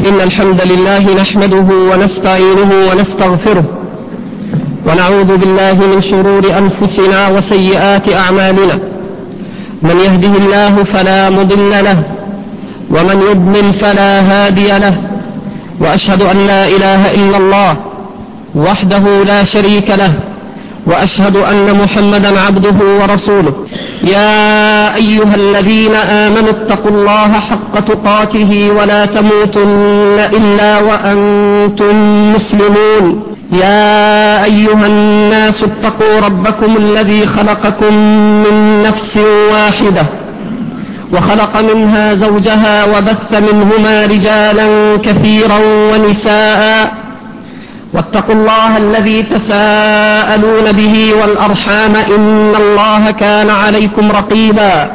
إن الحمد لله نحمده ونستعينه ونستغفره ونعوذ بالله من شرور أنفسنا وسيئات أعمالنا. من يهده الله فلا مضل له ومن يضلل فلا هادي له، وأشهد أن لا إله إلا الله وحده لا شريك له، وأشهد أن محمدا عبده ورسوله. يا أيها الذين آمنوا اتقوا الله حق تقاته ولا تموتن إلا وأنتم مسلمون. يا أيها الناس اتقوا ربكم الذي خلقكم من نفس واحدة وخلق منها زوجها وبث منهما رجالا كثيرا ونساء، واتقوا الله الذي تساءلون به والأرحام إن الله كان عليكم رقيبا.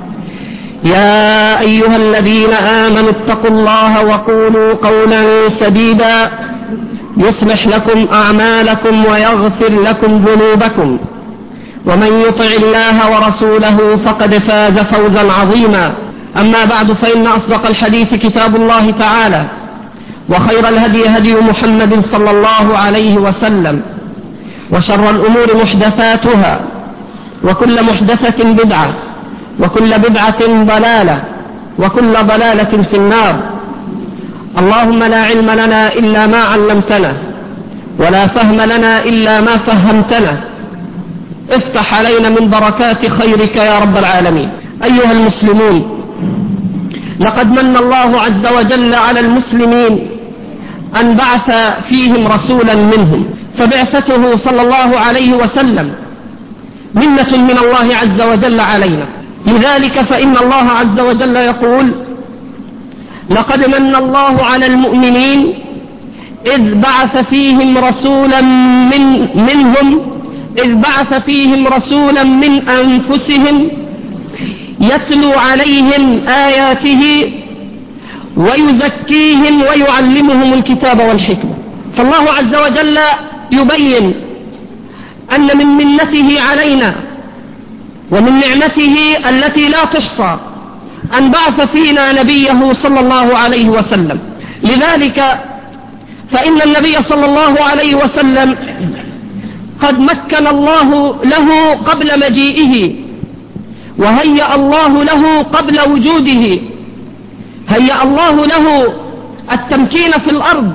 يا أيها الذين آمنوا اتقوا الله وقولوا قولا سديدا يصلح لكم أعمالكم ويغفر لكم ذنوبكم، ومن يطع الله ورسوله فقد فاز فوزا عظيما. أما بعد، فإن أصدق الحديث كتاب الله تعالى، وخير الهدي هدي محمد صلى الله عليه وسلم، وشر الأمور محدثاتها، وكل محدثة بدعة، وكل بدعة ضلالة، وكل ضلالة في النار. اللهم لا علم لنا إلا ما علمتنا، ولا فهم لنا إلا ما فهمتنا. افتح علينا من بركات خيرك يا رب العالمين. أيها المسلمون، لقد من الله عز وجل على المسلمين أن بعث فيهم رسولا منهم، فبعثته صلى الله عليه وسلم منة من الله عز وجل علينا. لذلك فإن الله عز وجل يقول: لقد من الله على المؤمنين إذ بعث فيهم رسولا من أنفسهم يتلو عليهم آياته ويزكيهم ويعلمهم الكتاب والحكمة. فالله عز وجل يبين أن من منته علينا ومن نعمته التي لا تحصى أن بعث فينا نبيه صلى الله عليه وسلم. لذلك فإن النبي صلى الله عليه وسلم قد مكن الله له قبل مجيئه، وهيأ الله له قبل وجوده، هيأ الله له التمكين في الأرض.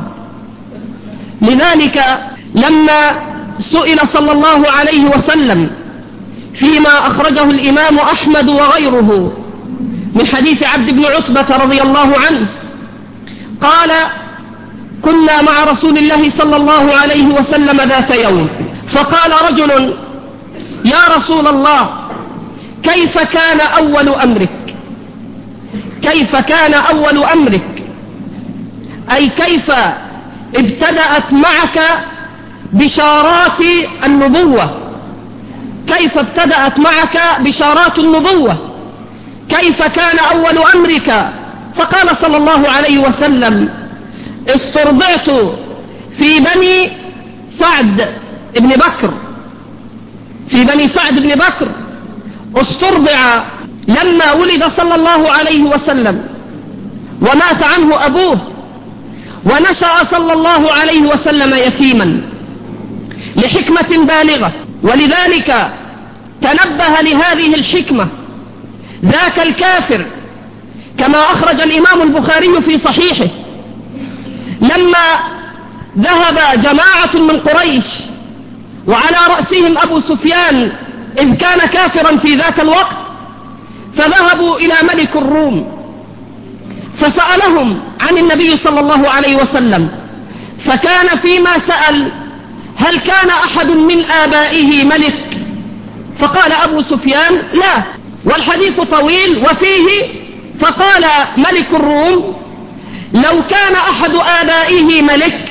لذلك لما سئل صلى الله عليه وسلم فيما أخرجه الإمام أحمد وغيره من حديث عبد بن عتبة رضي الله عنه، قال: كنا مع رسول الله صلى الله عليه وسلم ذات يوم، فقال رجل: يا رسول الله، كيف كان أول أمرك؟ كيف كان أول أمرك؟ أي كيف ابتدأت معك بشارات النبوة؟ كيف ابتدأت معك بشارات النبوة؟ كيف كان أول أمرك؟ فقال صلى الله عليه وسلم: استرضعت في بني سعد بن بكر، في بني سعد بن بكر استرضع لما ولد صلى الله عليه وسلم ومات عنه أبوه، ونشأ صلى الله عليه وسلم يتيما لحكمة بالغة. ولذلك تنبه لهذه الحكمة ذاك الكافر، كما أخرج الإمام البخاري في صحيحه، لما ذهب جماعة من قريش وعلى رأسهم أبو سفيان إذ كان كافرا في ذاك الوقت، فذهبوا إلى ملك الروم فسألهم عن النبي صلى الله عليه وسلم، فكان فيما سأل: هل كان أحد من آبائه ملك؟ فقال أبو سفيان: لا. والحديث طويل وفيه، فقال ملك الروم: لو كان أحد آبائه ملك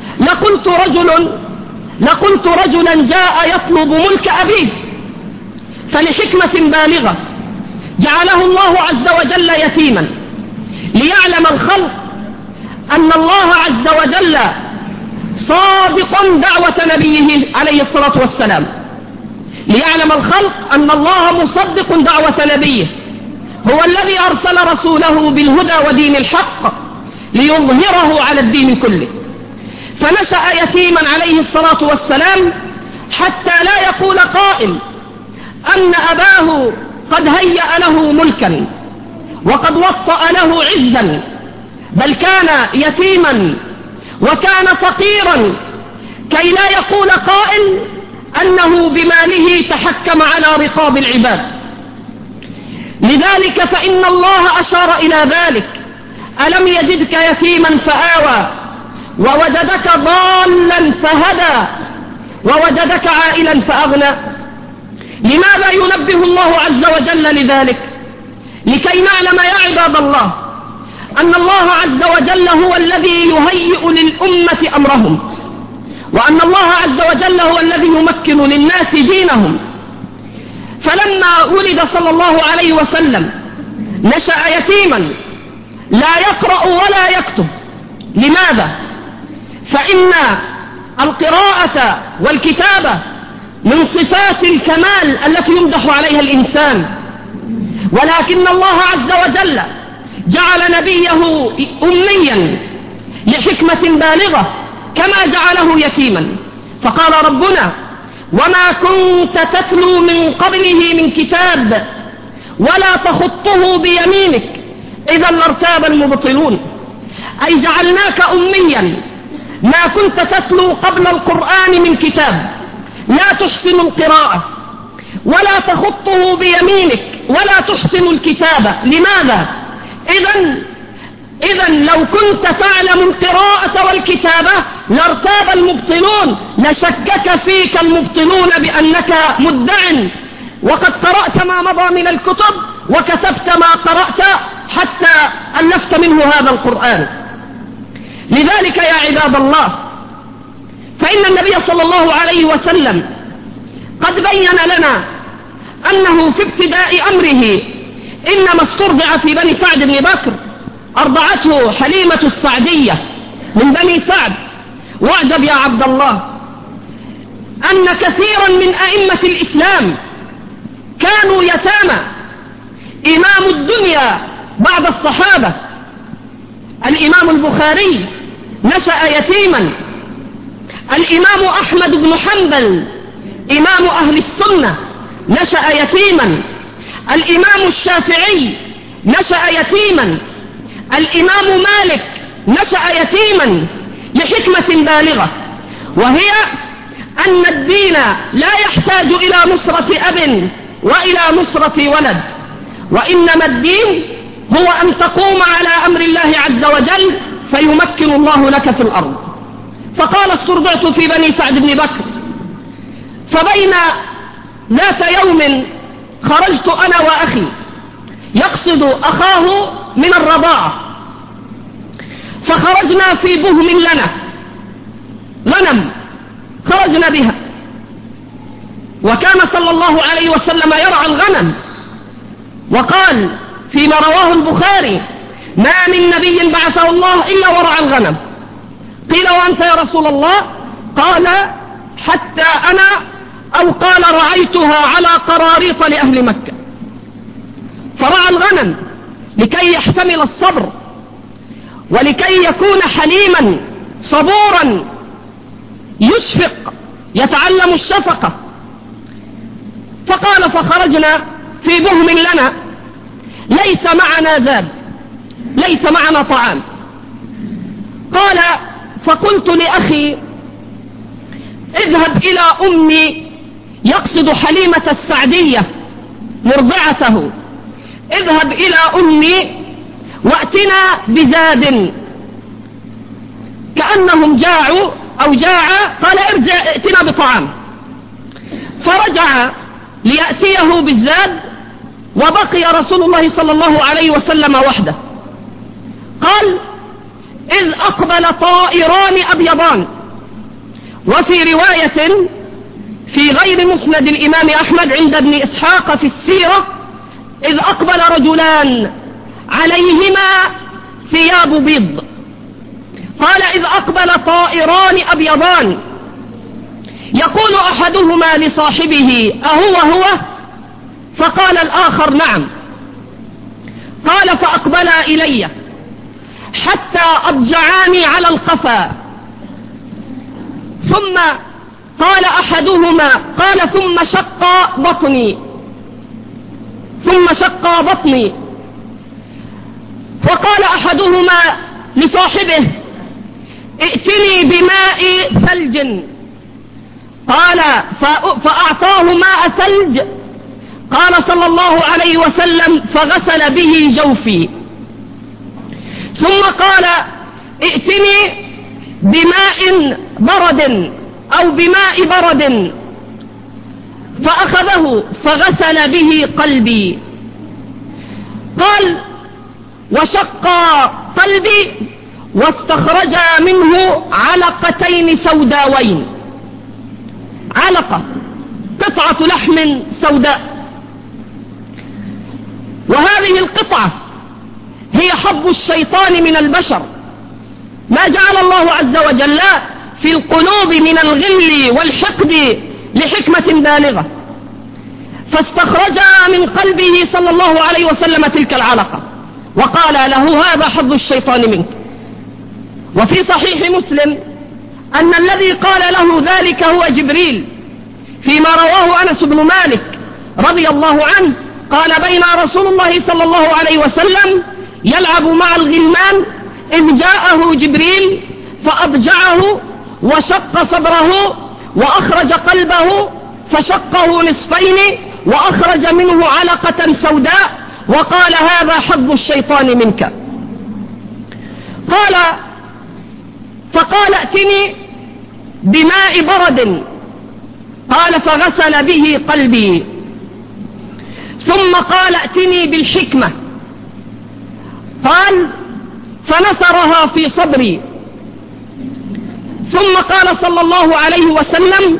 لقلت رجلا جاء يطلب ملك أبيه. فلحكمة بالغة جعله الله عز وجل يتيما، ليعلم الخلق أن الله عز وجل صادق دعوة نبيه عليه الصلاة والسلام، ليعلم الخلق أن الله مصدق دعوة نبيه، هو الذي أرسل رسوله بالهدى ودين الحق ليظهره على الدين كله. فنشأ يتيما عليه الصلاة والسلام حتى لا يقول قائل أن أباه قد هيأ له ملكا وقد وطأ له عزا، بل كان يتيما وكان فقيرا كي لا يقول قائل أنه بماله تحكم على رقاب العباد. لذلك فإن الله أشار إلى ذلك: ألم يجدك يتيما فآوى ووجدك ضالا فهدى ووجدك عائلا فأغنى. لماذا ينبه الله عز وجل لذلك؟ لكي نعلم يا عباد الله أن الله عز وجل هو الذي يهيئ للأمة أمرهم، وأن الله عز وجل هو الذي يمكن للناس دينهم. فلما ولد صلى الله عليه وسلم نشأ يتيما لا يقرأ ولا يكتب. لماذا؟ فإن القراءة والكتابة من صفات الكمال التي يمدح عليها الإنسان، ولكن الله عز وجل جعل نبيه أميا لحكمة بالغة كما جعله يتيما. فقال ربنا: وما كنت تتلو من قبله من كتاب ولا تخطه بيمينك إذا لارتاب المبطلون. أي جعلناك أميا، ما كنت تتلو قبل القرآن من كتاب، لا تحسن القراءة ولا تخطه بيمينك ولا تحسن الكتابة. لماذا؟ إذن لو كنت تعلم القراءة والكتابة لارتاب المبطلون، لشكك فيك المبطلون بأنك مدع، وقد قرأت ما مضى من الكتب وكتبت ما قرأت حتى ألفت منه هذا القرآن. لذلك يا عباد الله فإن النبي صلى الله عليه وسلم قد بين لنا أنه في ابتداء أمره إنما استرضع في بني سعد بن بكر، أرضعته حليمة السعدية من بني سعد. واعجب يا عبد الله أن كثيرا من أئمة الإسلام كانوا يتامى. إمام الدنيا بعد الصحابة الإمام البخاري نشأ يتيما، الإمام أحمد بن حنبل إمام أهل السنة نشأ يتيما، الإمام الشافعي نشأ يتيما، الإمام مالك نشأ يتيما لحكمة بالغة، وهي أن الدين لا يحتاج إلى نصرة أب وإلى نصرة ولد، وإنما الدين هو أن تقوم على أمر الله عز وجل فيمكن الله لك في الأرض. فقال: استرضعت في بني سعد بن بكر. فبين ذات يوم خرجت أنا وأخي، يقصد أخاه من الرضاعة، فخرجنا في بهم لنا غنم خرجنا بها، وكان صلى الله عليه وسلم يرعى الغنم، وقال فيما رواه البخاري: ما من نبي بعثه الله إلا ورعى الغنم. قيل: وأنت يا رسول الله؟ قال: حتى أنا، أو قال: رعيتها على قراريط لأهل مكة. فرعى الغنم لكي يحتمل الصبر ولكي يكون حليما صبورا يشفق يتعلم الشفقة. فقال: فخرجنا في بهم لنا ليس معنا زاد، ليس معنا طعام. قال: فقلت لأخي: اذهب إلى أمي، يقصد حليمة السعدية مرضعته، اذهب إلى أمي وأتنا بزاد. كأنهم جاعوا أو جاع، قال: ارجع ائتنا بطعام. فرجع ليأتيه بالزاد، وبقي رسول الله صلى الله عليه وسلم وحده. قال: إذ أقبل طائران أبيضان. وفي رواية في غير مسند الإمام أحمد عند ابن إسحاق في السيرة: إذ أقبل رجلان عليهما ثياب بيض. قال: إذ أقبل طائران أبيضان، يقول أحدهما لصاحبه: أهو هو؟ فقال الآخر: نعم. قال: فأقبلا إلي حتى أضجعاني على القفا. ثم قال أحدهما ثم شق بطني. وقال أحدهما لصاحبه ائتني بماء ثلج. قال فأعطاه ماء ثلج. قال صلى الله عليه وسلم فغسل به جوفي. ثم قال ائتني بماء برد أو بماء برد. فأخذه فغسل به قلبي. قال وشق قلبي واستخرج منه علقتين سوداوين. علقة قطعة لحم سوداء، وهذه القطعة هي حظ الشيطان من البشر، ما جعل الله عز وجل في القلوب من الغل والحقد لحكمة بالغة، فاستخرج من قلبه صلى الله عليه وسلم تلك العلقة وقال له هذا حظ الشيطان منك. وفي صحيح مسلم أن الذي قال له ذلك هو جبريل، فيما رواه أنس بن مالك رضي الله عنه قال بين رسول الله صلى الله عليه وسلم يلعب مع الغلمان إذ جاءه جبريل فأضجعه وشق صدره وأخرج قلبه فشقه نصفين وأخرج منه علقة سوداء وقال هذا حظ الشيطان منك. فقال ائتني بماء برد. قال فغسل به قلبي. ثم قال ائتني بالحكمة. قال فنثرها في صدري. ثم قال صلى الله عليه وسلم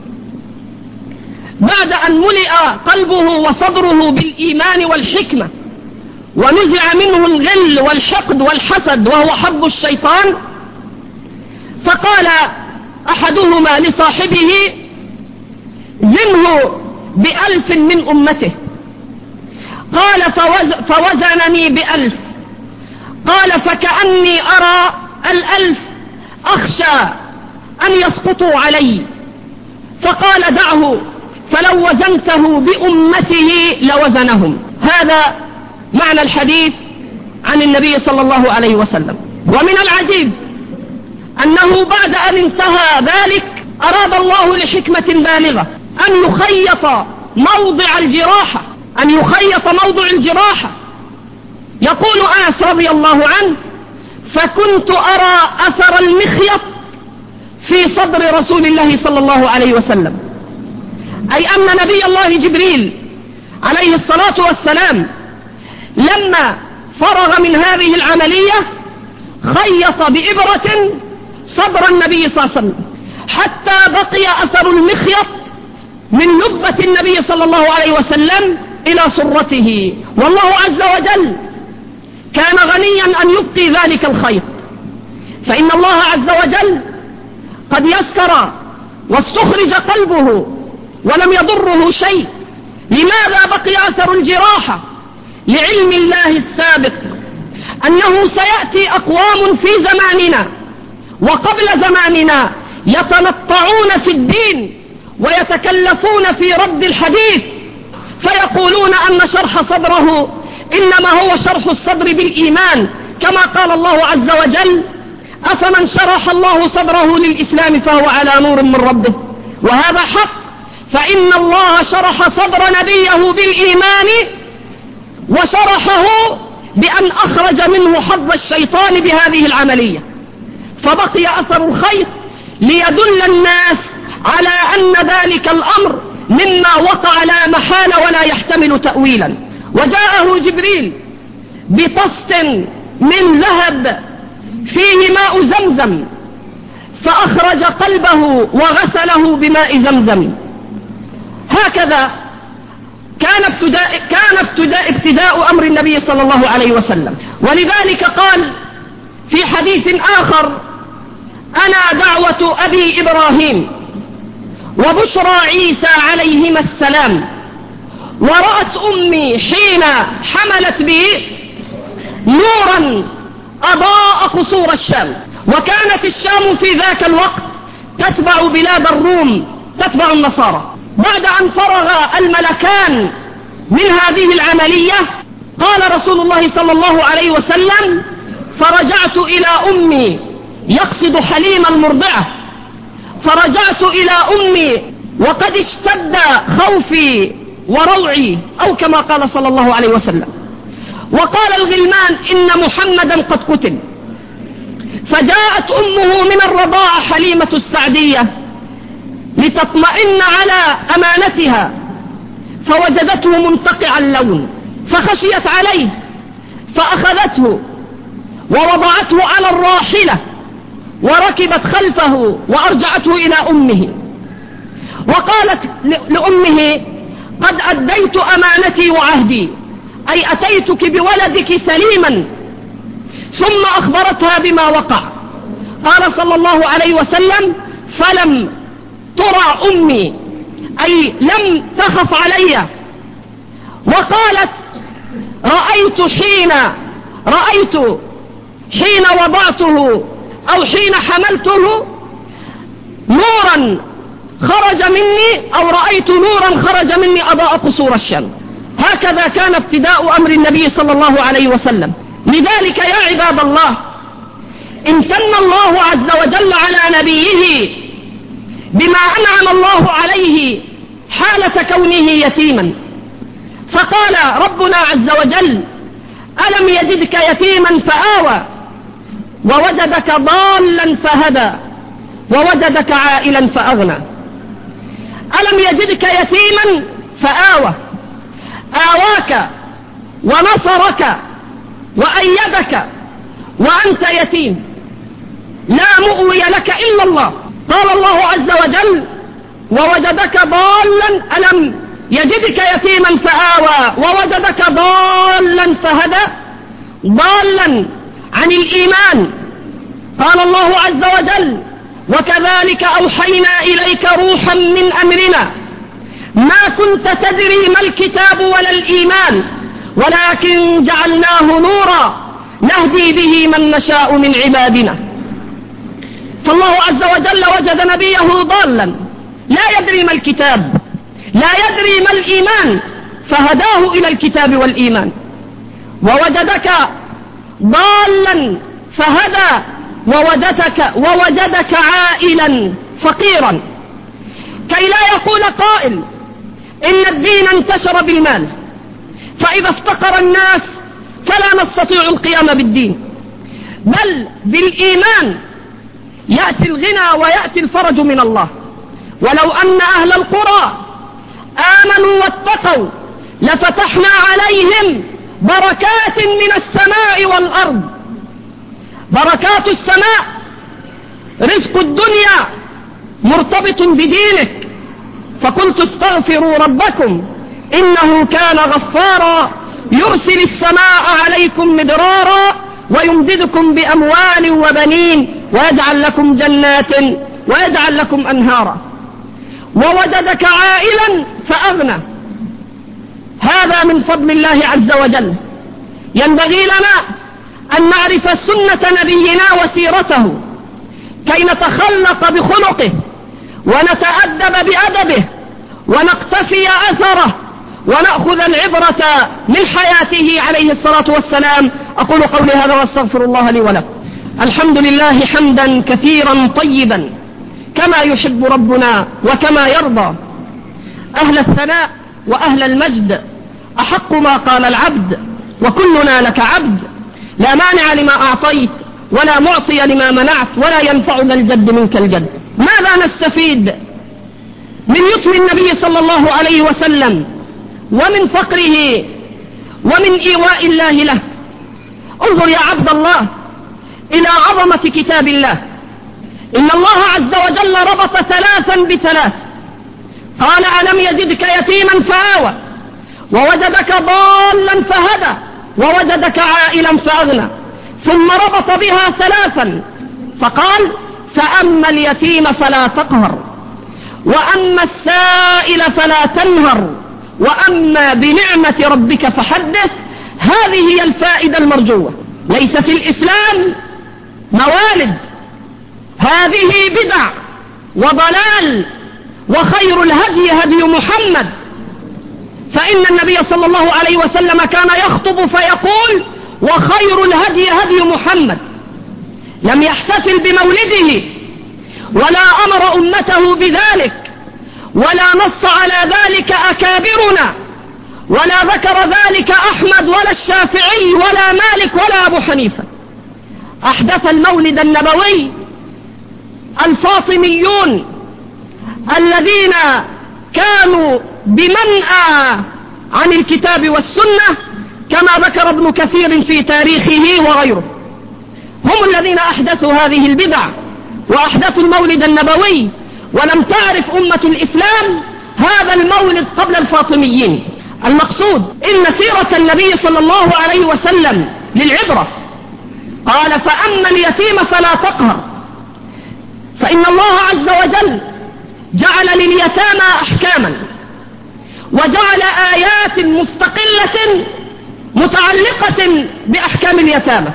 بعد أن ملئ قلبه وصدره بالإيمان والحكمة ونزع منه الغل والحقد والحسد وهو حظ الشيطان، فقال أحدهما لصاحبه زنه ب1000 من أمته. قال فوزنني ب1000. قال فكأني أرى 1000 أخشى أن يسقطوا علي. فقال دعه فلو وزنته بأمته لوزنهم. هذا معنى الحديث عن النبي صلى الله عليه وسلم. ومن العجيب أنه بعد أن انتهى ذلك أراد الله لحكمة بالغة أن يخيط موضع الجراحة. يقول أنس رضي الله عنه فكنت أرى أثر المخيط في صدر رسول الله صلى الله عليه وسلم، أي أن نبي الله جبريل عليه الصلاة والسلام لما فرغ من هذه العملية خيط بإبرة صدر النبي صلى الله عليه وسلم حتى بقي أثر المخيط من لبة النبي صلى الله عليه وسلم إلى سرته. والله عز وجل كان غنيا أن يبقي ذلك الخيط، فإن الله عز وجل قد يسر واستخرج قلبه ولم يضره شيء. لماذا بقي أثر الجراحة؟ لعلم الله السابق أنه سيأتي أقوام في زماننا وقبل زماننا يتنطعون في الدين ويتكلفون في رد الحديث، فيقولون أن شرح صدره إنما هو شرح الصدر بالإيمان، كما قال الله عز وجل أفمن شرح الله صدره للإسلام فهو على نور من ربه. وهذا حق، فإن الله شرح صدر نبيه بالإيمان وشرحه بأن أخرج منه حظ الشيطان بهذه العملية، فبقي أثر الخيط ليدل الناس على أن ذلك الأمر مما وقع لا محالة ولا يحتمل تأويلا. وجاءه جبريل بطست من ذهب فيه ماء زمزم فأخرج قلبه وغسله بماء زمزم. هكذا كان ابتداء أمر النبي صلى الله عليه وسلم. ولذلك قال في حديث آخر أنا دعوة أبي إبراهيم وبشرى عيسى عليهما السلام، ورأت أمي حين حملت بي نورا أضاء قصور الشام. وكانت الشام في ذاك الوقت تتبع بلاد الروم، تتبع النصارى. بعد أن فرغ الملكان من هذه العملية قال رسول الله صلى الله عليه وسلم: فرجعت إلى أمي، يقصد حليم المرضعة، فرجعت إلى أمي وقد اشتد خوفي وروعي، أو كما قال صلى الله عليه وسلم. وقال الغلمان: إن محمدا قد قتل. فجاءت أمه من الرضاعة حليمة السعدية لتطمئن على أمانتها، فوجدته منتقع اللون، فخشيت عليه فأخذته ووضعته على الراحلة وركبت خلفه وأرجعته إلى أمه، وقالت لأمه: قد أديت أمانتي وعهدي، أي أتيتك بولدك سليما. ثم أخبرتها بما وقع. قال صلى الله عليه وسلم: فلم ترى أمي، أي لم تخف علي. وقالت: رأيت حين وضعته أو حين حملته نورا خرج مني، أو رأيت نورا خرج مني أضاء قصور الشام. هكذا كان ابتداء أمر النبي صلى الله عليه وسلم. لذلك يا عباد الله، امتن الله عز وجل على نبيه بما أنعم الله عليه حالة كونه يتيما. فقال ربنا عز وجل: ألم يجدك يتيما فآوى ووجدك ضالا فهدى ووجدك عائلا فأغنى. ألم يجدك يتيما فآوى، آواك ونصرك وأيدك وأنت يتيم، لا مؤوي لك إلا الله. قال الله عز وجل: ووجدك ضالا، ألم يجدك يتيما فآوى ووجدك ضالا فهدى، ضالا عن الإيمان. قال الله عز وجل: وكذلك أوحينا إليك روحا من أمرنا ما كنت تدري ما الكتاب ولا الإيمان ولكن جعلناه نورا نهدي به من نشاء من عبادنا. فالله عز وجل وجد نبيه ضالا لا يدري ما الكتاب، لا يدري ما الإيمان، فهداه إلى الكتاب والإيمان. ووجدك ضالا فهدى ووجدك عائلا فقيرا، كي لا يقول قائل إن الدين انتشر بالمال، فإذا افتقر الناس فلا نستطيع القيام بالدين، بل بالإيمان يأتي الغنى ويأتي الفرج من الله. ولو أن أهل القرى آمنوا واتقوا لفتحنا عليهم بركات من السماء والأرض. بركات السماء رزق الدنيا مرتبط بدينك، فقلت استغفروا ربكم إنه كان غفارا يرسل السماء عليكم مدرارا ويمددكم بأموال وبنين ويجعل لكم جنات ويجعل لكم أنهارا. ووجدك عائلا فأغنى، هذا من فضل الله عز وجل. ينبغي لنا أن نعرف سنة نبينا وسيرته كي نتخلق بخلقه ونتأدب بأدبه ونقتفي أثره ونأخذ العبرة من حياته عليه الصلاة والسلام. أقول قولي هذا واستغفر الله لي ولكم. الحمد لله حمدا كثيرا طيبا كما يحب ربنا وكما يرضى، أهل الثناء وأهل المجد، أحق ما قال العبد وكلنا لك عبد، لا مانع لما أعطيت ولا معطي لما منعت ولا ينفع ذا الجد منك الجد. ماذا نستفيد من يتم النبي صلى الله عليه وسلم ومن فقره ومن إيواء الله له؟ انظر يا عبد الله إلى عظمة كتاب الله. إن الله عز وجل ربط ثلاثا بثلاث، قال: ألم يجدك يتيما فآوى ووجدك ضالا فهدى ووجدك عائلا فأغنى، ثم ربط بها ثلاثا فقال: فأما اليتيم فلا تقهر وأما السائل فلا تنهر وأما بنعمة ربك فحدث. هذه هي الفائدة المرجوة. ليس في الإسلام موالد، هذه بدع وضلال، وخير الهدي هدي محمد. فإن النبي صلى الله عليه وسلم كان يخطب فيقول: وخير الهدي هدي محمد. لم يحتفل بمولده ولا أمر أمته بذلك، ولا نص على ذلك أكابرنا، ولا ذكر ذلك أحمد ولا الشافعي ولا مالك ولا أبو حنيفة. أحدث المولد النبوي الفاطميون الذين كانوا بمنأى عن الكتاب والسنة، كما ذكر ابن كثير في تاريخه وغيره. هم الذين أحدثوا هذه البدع وأحدثوا المولد النبوي، ولم تعرف أمة الإسلام هذا المولد قبل الفاطميين. المقصود إن سيرة النبي صلى الله عليه وسلم للعبرة. قال: فأما اليتيم فلا تقهر. فإن الله عز وجل جعل لليتامى أحكاما، وجعل آيات مستقلة متعلقة بأحكام اليتامى.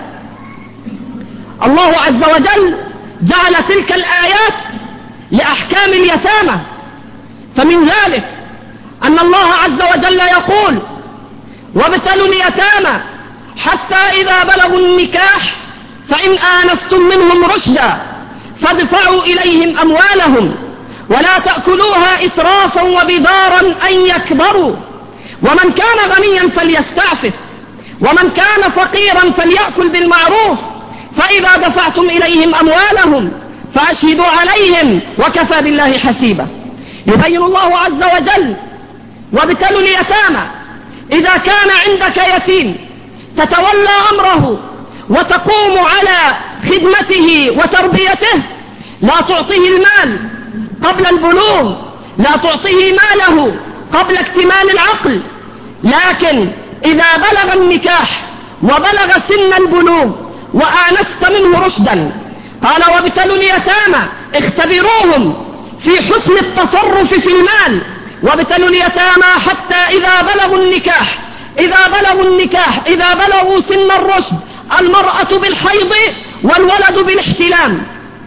الله عز وجل جعل تلك الآيات لأحكام اليتامى، فمن ذلك أن الله عز وجل يقول: وابتلوا اليتامى حتى إذا بلغوا النكاح فإن آنستم منهم رشدا فادفعوا إليهم أموالهم ولا تأكلوها إسرافا وبدارا أن يكبروا، ومن كان غنيا فليستعفف، ومن كان فقيرا فليأكل بالمعروف، فإذا دفعتم إليهم أموالهم فأشهدوا عليهم وكفى بالله حسيبا. يبين الله عز وجل: وابتلوا اليتامى. إذا كان عندك يتيم تتولى أمره وتقوم على خدمته وتربيته، لا تعطيه المال قبل البلوغ، لا تعطيه ماله قبل اكتمال العقل، لكن إذا بلغ النكاح وبلغ سن البلوغ وآنست منه رشدا، قال: وابتلوا اليتامى، اختبروهم في حسن التصرف في المال. وابتلوا اليتامى حتى إذا بلغوا النكاح، إذا بلغوا سن الرشد، المرأة بالحيض والولد بالاحتلام،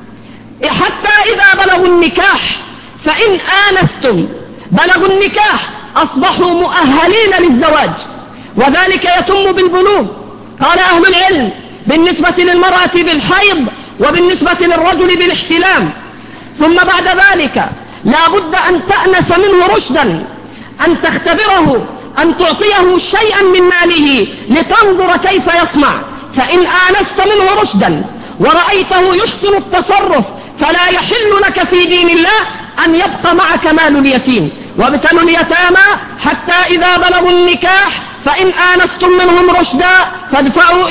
حتى إذا بلغوا النكاح. فإن آنستم، بلغوا النكاح، أصبحوا مؤهلين للزواج، وذلك يتم بالبلوغ. قال أهل العلم: بالنسبة للمرأة بالحيض، وبالنسبة للرجل بالاحتلام. ثم بعد ذلك لا بد أن تأنس منه رشدا، أن تختبره، أن تعطيه شيئا من ماله لتنظر كيف يصنع. فإن آنست منه رشدا ورأيته يحسن التصرف فلا يحل لك في دين الله أن يبقى معك مال اليتيم. وابتلوا اليتامى حتى إذا بلغوا النكاح فإن آنستم منهم رشدا فادفعوا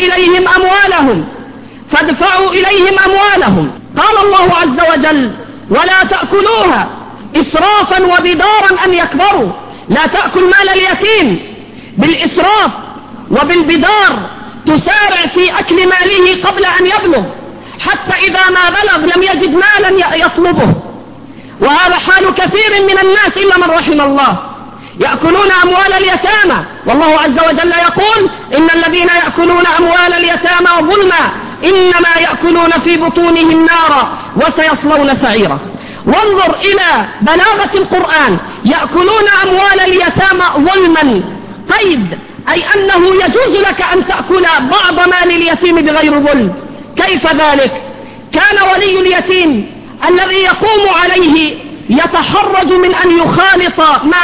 إليهم أموالهم. قال الله عز وجل: ولا تأكلوها إسرافا وبدارا أن يكبروا. لا تأكل مال اليتيم بالإسراف وبالبدار، تسارع في أكل ماله قبل أن يبلغ، حتى إذا ما بلغ لم يجد مالا يطلبه. وهذا حال كثير من الناس إلا من رحم الله، يأكلون أموال اليتامى، والله عز وجل يقول: إن الذين يأكلون أموال اليتامى ظلما إنما يأكلون في بطونهم نارا وسيصلون سعيرا. وانظر إلى بلاغة القرآن: يأكلون أموال اليتامى ظلما، قيد، أي أنه يجوز لك أن تأكل بعض مال اليتيم بغير ظلم. كيف ذلك؟ كان ولي اليتيم الذي يقوم عليه يتحرج من أن يخالط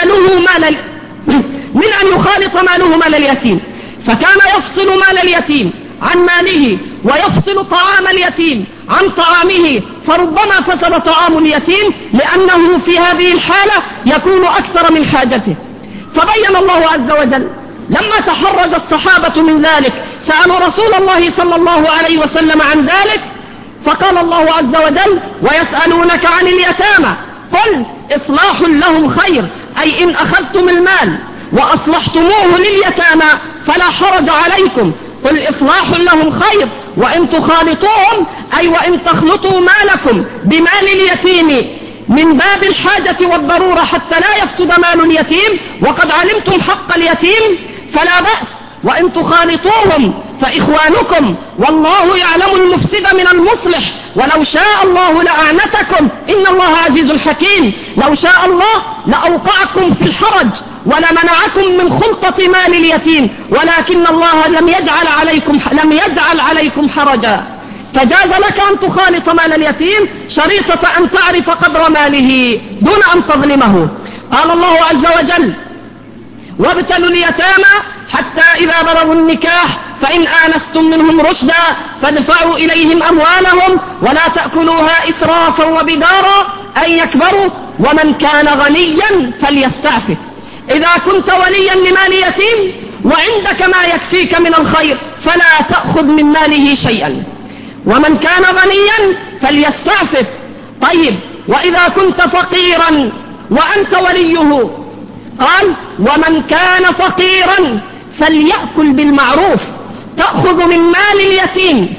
ماله مال اليتيم، فكان يفصل مال اليتيم عن ماله ويفصل طعام اليتيم عن طعامه، فربما فسد طعام اليتيم لأنه في هذه الحالة يكون أكثر من حاجته. فبين الله عز وجل لما تحرج الصحابة من ذلك سألوا رسول الله صلى الله عليه وسلم عن ذلك، فقال الله عز وجل: ويسألونك عن اليتامى قل إصلاح لهم خير، أي إن أخذتم المال وأصلحتموه لليتامى فلا حرج عليكم، قل إصلاح لهم خير، وإن تخالطوهم، أي وإن تخلطوا مالكم بمال اليتيم من باب الحاجة والضرورة حتى لا يفسد مال اليتيم وقد علمتم حق اليتيم فلا بأس، وإن تخالطوهم فإخوانكم والله يعلم المفسد من المصلح، ولو شاء الله لأعنتكم إن الله عزيز حكيم. لو شاء الله لأوقعكم في الحرج ولمنعكم من خلطة مال اليتيم، ولكن الله لم يجعل عليكم حرجا، فجاز لك أن تخالط مال اليتيم شريطة أن تعرف قدر ماله دون أن تظلمه. قال الله عز وجل: وابتلوا اليتامى حتى إذا بلغوا النكاح فإن آنستم منهم رشدا فادفعوا إليهم أموالهم ولا تأكلوها إسرافا وبدارا أن يكبروا ومن كان غنيا فليستعفف. إذا كنت وليا لمال يتيم وعندك ما يكفيك من الخير فلا تأخذ من ماله شيئا، ومن كان غنيا فليستعفف. طيب، وإذا كنت فقيرا وأنت وليه، قال: ومن كان فقيرا فليأكل بالمعروف، تأخذ من مال اليتيم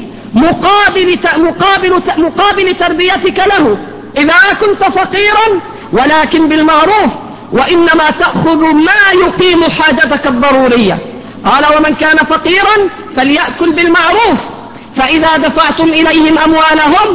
مقابل تربيتك له إذا كنت فقيرا، ولكن بالمعروف، وإنما تأخذ ما يقيم حاجتك الضرورية. قال: ومن كان فقيرا فليأكل بالمعروف، فإذا دفعتم إليهم أموالهم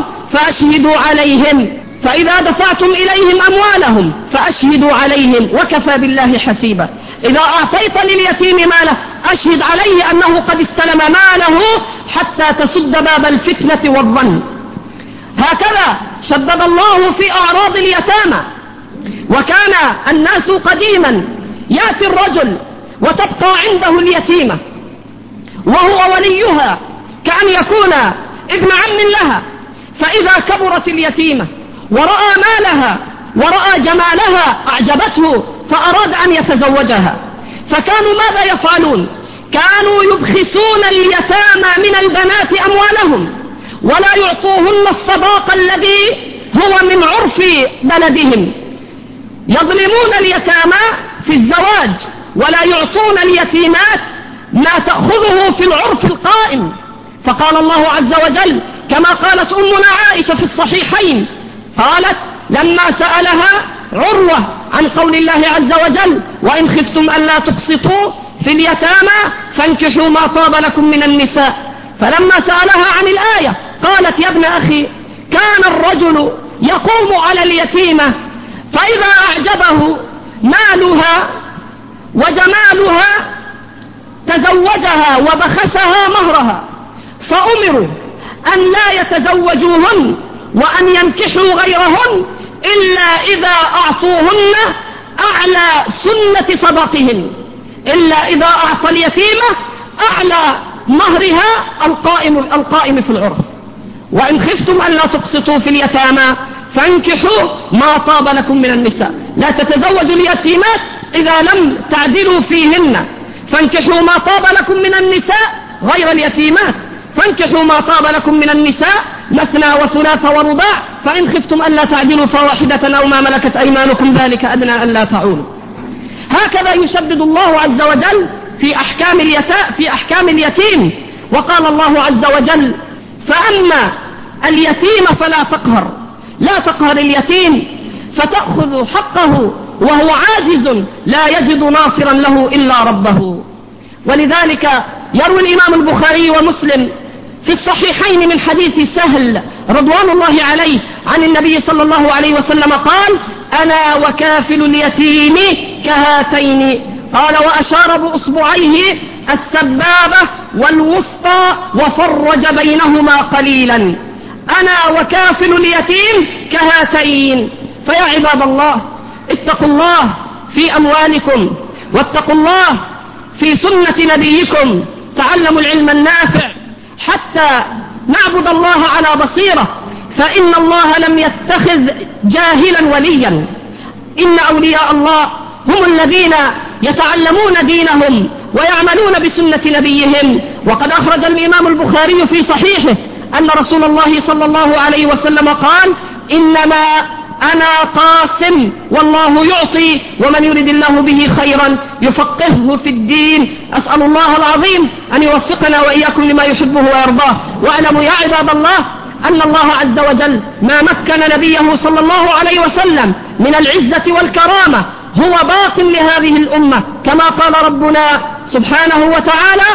فأشهدوا عليهم وكفى بالله حسيبا. إذا أعطيت لليتيم ماله أشهد عليه أنه قد استلم ماله حتى تسد باب الفتنة والظن. هكذا شدد الله في أعراض اليتامى. وكان الناس قديما يأتي الرجل وتبقى عنده اليتيمة وهو وليها كأن يكون ابن عم لها، فإذا كبرت اليتيمة ورأى مالها ورأى جمالها أعجبته فأراد أن يتزوجها، فكانوا ماذا يفعلون؟ كانوا يبخسون اليتامى من البنات أموالهم ولا يعطوهن الصداق الذي هو من عرف بلدهم، يظلمون اليتامى في الزواج ولا يعطون اليتيمات ما تأخذه في العرف القائم. فقال الله عز وجل كما قالت أمنا عائشة في الصحيحين، قالت لما سألها عروة عن قول الله عز وجل: وإن خفتم ألا تقسطوا في اليتامى فانكحوا ما طاب لكم من النساء، فلما سألها عن الآية قالت: يا ابن أخي، كان الرجل يقوم على اليتيمة فإذا أعجبه مالها وجمالها تزوجها وبخسها مهرها، فأمروا أن لا يتزوجوهن وأن ينكحوا غيرهن إلا إذا أعطوهن أعلى سنة صداقهن، إلا إذا أعطى اليتيمة أعلى مهرها القائم في العرف. وإن خفتم ألا تقسطوا في اليتامى فانكحوا ما طاب لكم من النساء، لا تتزوجوا اليتيمات إذا لم تعدلوا فيهن، فانكحوا ما طاب لكم من النساء غير اليتيمات، فانكحوا ما طاب لكم من النساء مثنى وثلاث ورباع، فإن خفتم ألا تعدلوا فواحدة أو ما ملكت أيمانكم ذلك أدنى ألا تعولوا. هكذا يشدد الله عز وجل في أحكام اليتيم. وقال الله عز وجل: فأما اليتيم فلا تقهر، لا تقهر اليتيم فتأخذ حقه وهو عاجز لا يجد ناصرا له إلا ربه. ولذلك يروي الإمام البخاري ومسلم في الصحيحين من حديث سهل رضوان الله عليه عن النبي صلى الله عليه وسلم قال: أنا وكافل اليتيم كهاتين، قال وأشار بأصبعيه السبابة والوسطى وفرج بينهما قليلا، أنا وكافل اليتيم كهاتين. فيا عباد الله، اتقوا الله في أموالكم واتقوا الله في سنة نبيكم، تعلموا العلم النافع حتى نعبد الله على بصيرة، فإن الله لم يتخذ جاهلا وليا، إن أولياء الله هم الذين يتعلمون دينهم ويعملون بسنة نبيهم. وقد أخرج الإمام البخاري في صحيحه أن رسول الله صلى الله عليه وسلم قال: إنما أنا قاسم والله يعطي ومن يريد الله به خيرا يفقهه في الدين. أسأل الله العظيم أن يوفقنا وإياكم لما يحبه ويرضاه. واعلموا يا عباد الله أن الله عز وجل ما مكن نبيه صلى الله عليه وسلم من العزة والكرامة هو باق لهذه الأمة، كما قال ربنا سبحانه وتعالى: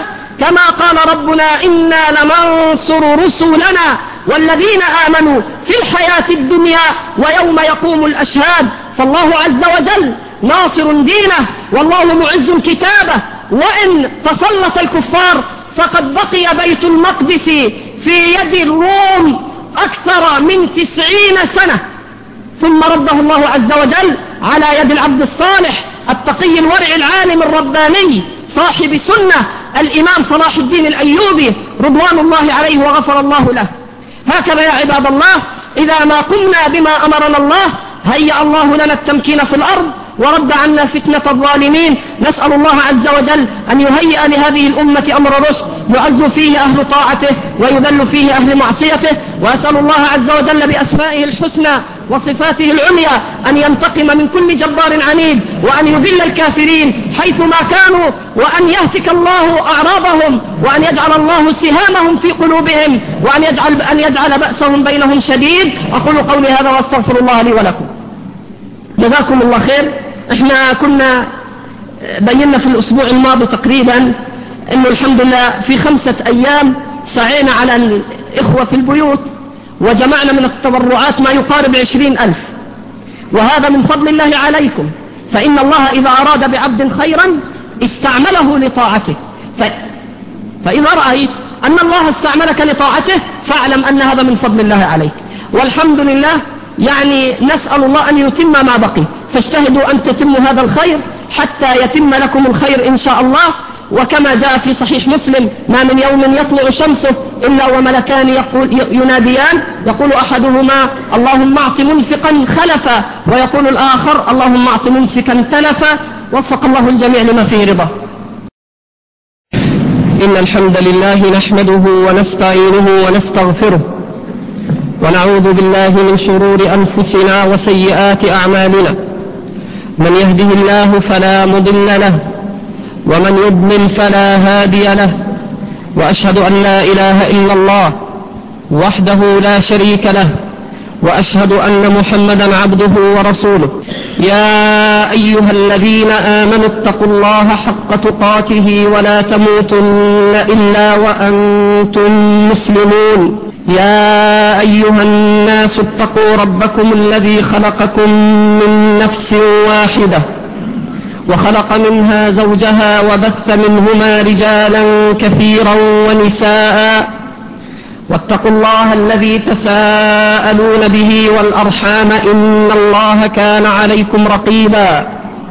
كما قال ربنا إنا لننصر رسلنا والذين آمنوا في الحياة الدنيا ويوم يقوم الأشهاد. فالله عز وجل ناصر دينه، والله معز كتابه، وإن تسلط الكفار فقد بقي بيت المقدس في يد الروم أكثر من 90 سنة، ثم رده الله عز وجل على يد العبد الصالح التقي الورع العالم الرباني صاحب سنة الإمام صلاح الدين الأيوبي رضوان الله عليه وغفر الله له. هكذا يا عباد الله إذا ما قمنا بما أمرنا الله هيأ الله لنا التمكين في الأرض ورد عنا فتنة الظالمين. نسأل الله عز وجل أن يهيئ لهذه الأمة أمر رشد يعز فيه أهل طاعته ويذل فيه أهل معصيته، وأسأل الله عز وجل بأسمائه الحسنى وصفاته العليا أن ينتقم من كل جبار عنيد، وأن يذل الكافرين حيثما كانوا، وأن يهتك الله أعراضهم، وأن يجعل الله سهامهم في قلوبهم، وأن يجعل بأسهم بينهم شديد. أقول قولي هذا وأستغفر الله لي ولكم. جزاكم الله خير. احنا كنا بينا في الأسبوع الماضي تقريبا أنه الحمد لله في 5 أيام سعينا على الإخوة في البيوت وجمعنا من التبرعات ما يقارب 20,000، وهذا من فضل الله عليكم، فإن الله إذا أراد بعبد خيرا استعمله لطاعته، فإذا رأيت أن الله استعملك لطاعته فاعلم أن هذا من فضل الله عليك، والحمد لله. يعني نسأل الله أن يتم ما بقي، فاجتهدوا أن تتموا هذا الخير حتى يتم لكم الخير إن شاء الله. وكما جاء في صحيح مسلم ما من يوم يطلع شمسه إلا وملكان يناديان، يقول أحدهما اللهم اعط منفقا خلفا، ويقول الآخر اللهم اعط ممسكا تلفا. وفق الله الجميع لما فيه رضاه. إن الحمد لله نحمده ونستعينه ونستغفره، ونعوذ بالله من شرور أنفسنا وسيئات أعمالنا. من يهده الله فلا مضل له، ومن يضلل فلا هادي له، وأشهد أن لا إله إلا الله وحده لا شريك له، وأشهد أن محمدا عبده ورسوله. يا أيها الذين آمنوا اتقوا الله حق تقاته ولا تموتن إلا وأنتم مسلمون. يا أيها الناس اتقوا ربكم الذي خلقكم من نفس واحدة وخلق منها زوجها وبث منهما رجالا كثيرا ونساء، واتقوا الله الذي تساءلون به والأرحام إن الله كان عليكم رقيبا.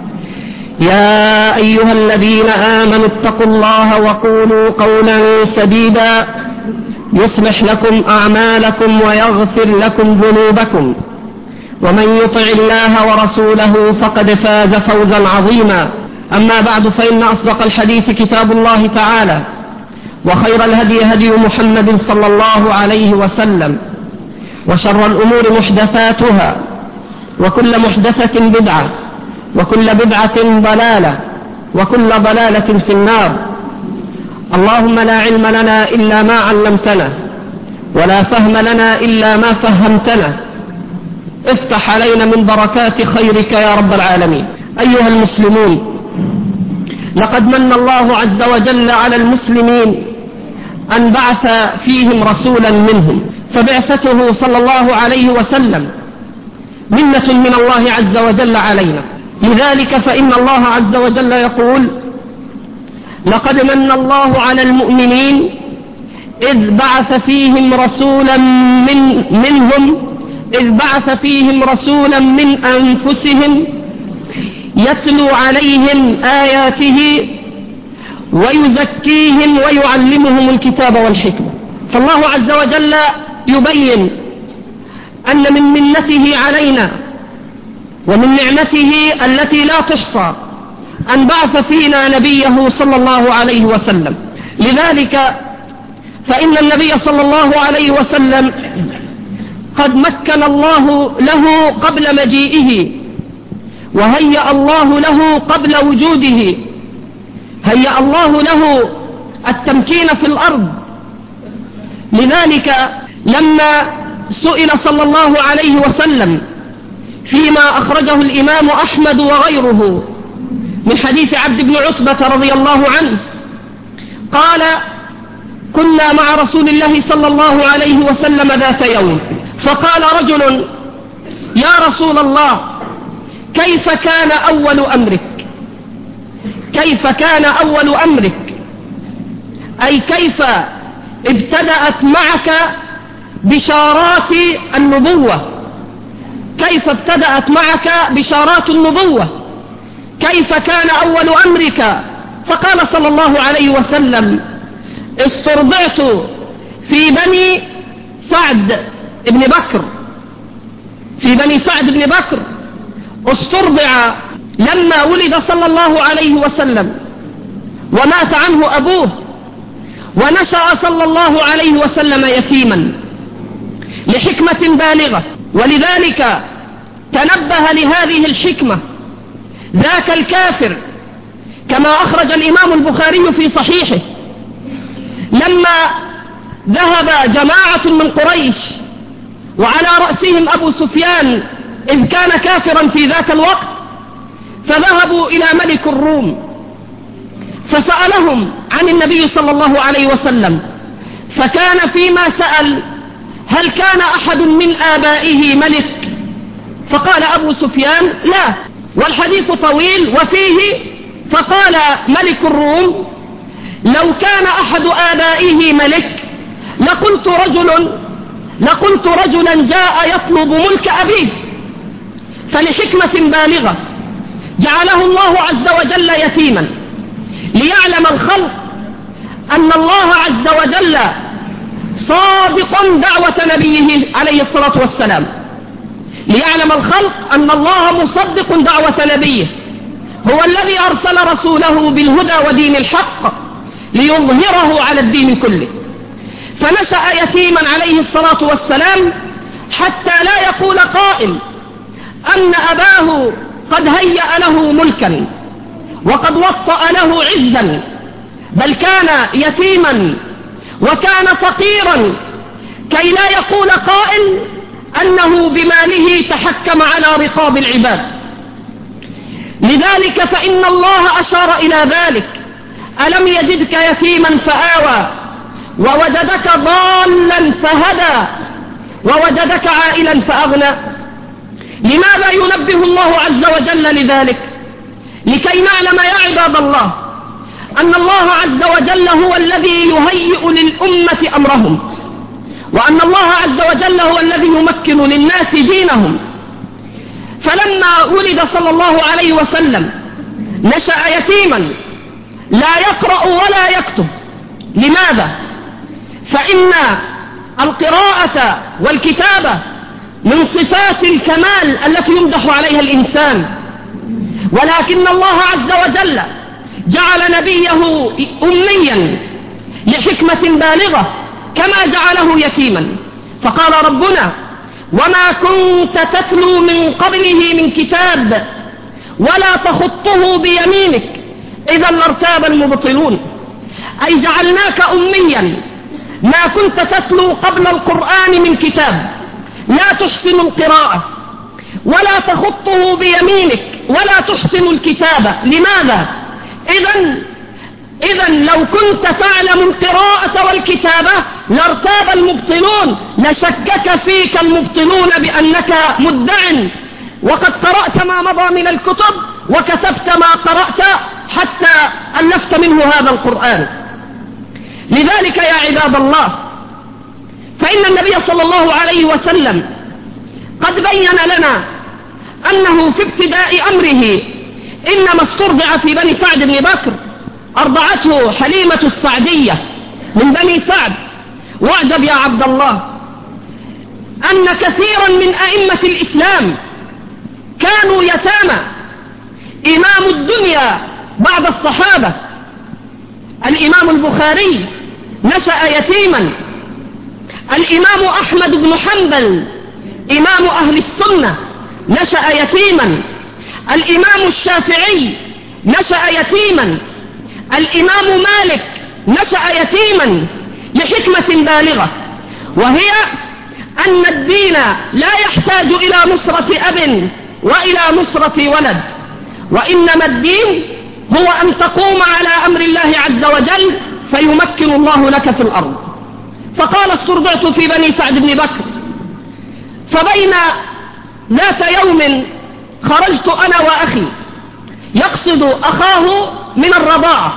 يا أيها الذين آمنوا اتقوا الله وقولوا قولا سديدا يصلح لكم أعمالكم ويغفر لكم ذنوبكم، ومن يطع الله ورسوله فقد فاز فوزا عظيما. أما بعد، فإن أصدق الحديث كتاب الله تعالى، وخير الهدي هدي محمد صلى الله عليه وسلم، وشر الأمور محدثاتها، وكل محدثة بدعة، وكل بدعة ضلالة، وكل ضلالة في النار. اللهم لا علم لنا إلا ما علمتنا، ولا فهم لنا إلا ما فهمتنا، افتح علينا من بركات خيرك يا رب العالمين. أيها المسلمون، لقد من الله عز وجل على المسلمين أن بعث فيهم رسولا منهم، فبعثته صلى الله عليه وسلم منة من الله عز وجل علينا. لذلك فإن الله عز وجل يقول لقد من الله على المؤمنين إذ بعث فيهم رسولا من أنفسهم يتلو عليهم آياته ويزكيهم ويعلمهم الكتاب والحكمة. فالله عز وجل يبين أن من منته علينا ومن نعمته التي لا تحصى أن بعث فينا نبيه صلى الله عليه وسلم. لذلك فإن النبي صلى الله عليه وسلم قد مكن الله له قبل مجيئه، وهيأ الله له قبل وجوده، هيأ الله له التمكين في الأرض. لذلك لما سئل صلى الله عليه وسلم فيما أخرجه الإمام أحمد وغيره من حديث عبد بن عتبة رضي الله عنه، قال: كنا مع رسول الله صلى الله عليه وسلم ذات يوم، فقال رجل: يا رسول الله، كيف كان أول أمرك؟ كيف كان أول أمرك؟ أي كيف ابتدأت معك بشارات النبوة؟ كيف ابتدأت معك بشارات النبوة؟ كيف كان أول أمرك؟ فقال صلى الله عليه وسلم: استرضعت في بني سعد بن بكر، في بني سعد بن بكر استرضع لما ولد صلى الله عليه وسلم ومات عنه أبوه، ونشأ صلى الله عليه وسلم يتيما لحكمة بالغة، ولذلك تنبه لهذه الحكمة ذاك الكافر، كما أخرج الإمام البخاري في صحيحه لما ذهب جماعة من قريش وعلى رأسهم أبو سفيان إذ كان كافرا في ذاك الوقت، فذهبوا إلى ملك الروم فسألهم عن النبي صلى الله عليه وسلم، فكان فيما سأل: هل كان أحد من آبائه ملك؟ فقال أبو سفيان: لا، والحديث طويل وفيه، فقال ملك الروم: لو كان أحد آبائه ملك لقلت رجلا جاء يطلب ملك أبيه. فلحكمة بالغة جعله الله عز وجل يتيما ليعلم الخلق أن الله عز وجل صادق دعوة نبيه عليه الصلاة والسلام، ليعلم الخلق أن الله مصدق دعوة نبيه، هو الذي أرسل رسوله بالهدى ودين الحق ليظهره على الدين كله. فنشأ يتيما عليه الصلاة والسلام حتى لا يقول قائل أن أباه قد هيأ له ملكا وقد وطأ له عزا، بل كان يتيما وكان فقيرا كي لا يقول قائل أنه بماله تحكم على رقاب العباد. لذلك فإن الله أشار إلى ذلك: ألم يجدك يتيما فآوى ووجدك ضالا فهدى ووجدك عائلا فأغنى. لماذا ينبه الله عز وجل لذلك؟ لكي نعلم يا عباد الله أن الله عز وجل هو الذي يهيئ للأمة أمرهم، وأن الله عز وجل هو الذي يمكن للناس دينهم. فلما ولد صلى الله عليه وسلم نشأ يتيما لا يقرأ ولا يكتب. لماذا؟ فإن القراءة والكتابة من صفات الكمال التي يمدح عليها الإنسان، ولكن الله عز وجل جعل نبيه أميا لحكمة بالغة كما جعله يتيما. فقال ربنا: وما كنت تتلو من قبله من كتاب ولا تخطه بيمينك إذا لارتاب المبطلون. أي جعلناك أميا، ما كنت تتلو قبل القرآن من كتاب، لا تحسن القراءة ولا تخطه بيمينك ولا تحسن الكتابة. لماذا؟ إذن لو كنت تعلم القراءة والكتابة لارتاب المبطلون، لشكك فيك المبطلون بأنك مدع، وقد قرأت ما مضى من الكتب وكتبت ما قرأت حتى ألفت منه هذا القرآن. لذلك يا عباد الله فإن النبي صلى الله عليه وسلم قد بين لنا أنه في ابتداء أمره إنما استرضع في بني سعد بن بكر، أرضعته حليمة السعدية من بني سعد. واعجب يا عبد الله أن كثيرا من أئمة الإسلام كانوا يتامى. إمام الدنيا بعد الصحابة الإمام البخاري نشأ يتيما، الإمام أحمد بن حنبل إمام أهل السنة نشأ يتيما، الإمام الشافعي نشأ يتيما، الإمام مالك نشأ يتيما لحكمة بالغة، وهي أن الدين لا يحتاج إلى نصرة أب وإلى نصرة ولد، وإنما الدين هو أن تقوم على أمر الله عز وجل فيمكن الله لك في الأرض. فقال استرضعت في بني سعد بن بكر. فبين ذات يوم خرجت أنا وأخي، يقصد أخاه من الرضاعة،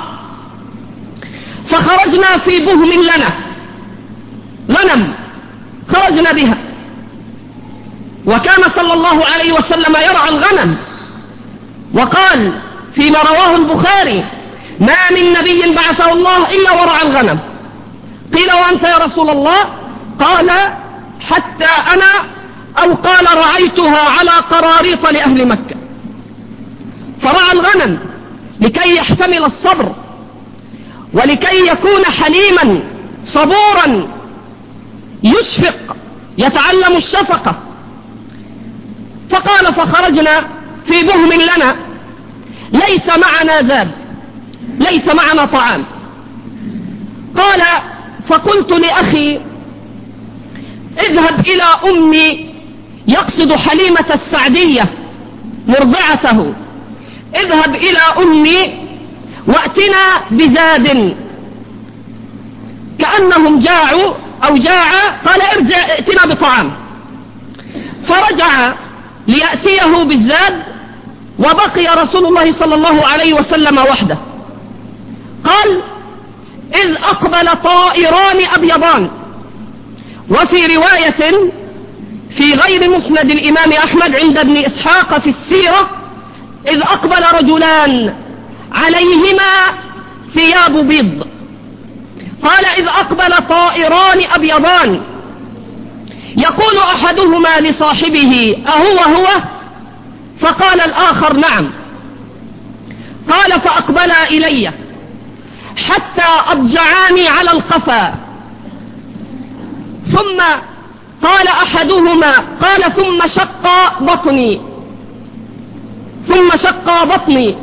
فخرجنا في بهم لنا غنم خرجنا بها، وكان صلى الله عليه وسلم يرعى الغنم، وقال فيما رواه البخاري: ما من نبي بعثه الله إلا ورعى الغنم. قيل: وأنت يا رسول الله؟ قال: حتى أنا، أو قال: رعيتها على قراريط لأهل مكة. فرعى الغنم لكي يحتمل الصبر، ولكي يكون حليما صبورا يشفق يتعلم الشفقة. فقال: فخرجنا في بهم لنا ليس معنا زاد، ليس معنا طعام. قال: فقلت لأخي: اذهب إلى أمي، يقصد حليمة السعدية مرضعته، اذهب إلى أمي وأتنا بزاد. كأنهم جاعوا أو جاع، قال: ارجع ائتنا بطعام. فرجع ليأتيه بالزاد، وبقي رسول الله صلى الله عليه وسلم وحده. قال: إذ أقبل طائران أبيضان. وفي رواية في غير مسند الإمام أحمد عند ابن إسحاق في السيرة: إذ أقبل رجلان عليهما ثياب بيض. قال: إذ أقبل طائران أبيضان، يقول أحدهما لصاحبه: أهو هو؟ فقال الآخر: نعم. قال: فأقبلا إلي حتى أضجعاني على القفا. ثم قال أحدهما: قال ثم شق بطني، ثم شق بطني.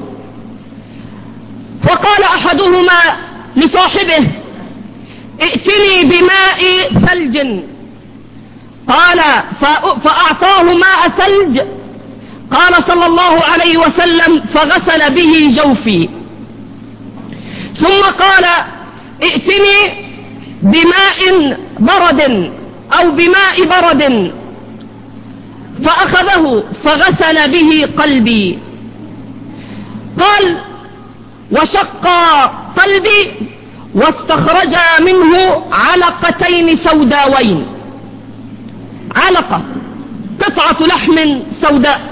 وقال أحدهما لصاحبه: ائتني بماء ثلج. قال: فأعطاه ماء ثلج. قال صلى الله عليه وسلم: فغسل به جوفي. ثم قال: ائتني بماء برد أو بماء برد. فأخذه فغسل به قلبي. قال: وشق قلبي واستخرج منه علقتين سوداوين. علقة، قطعة لحم سوداء،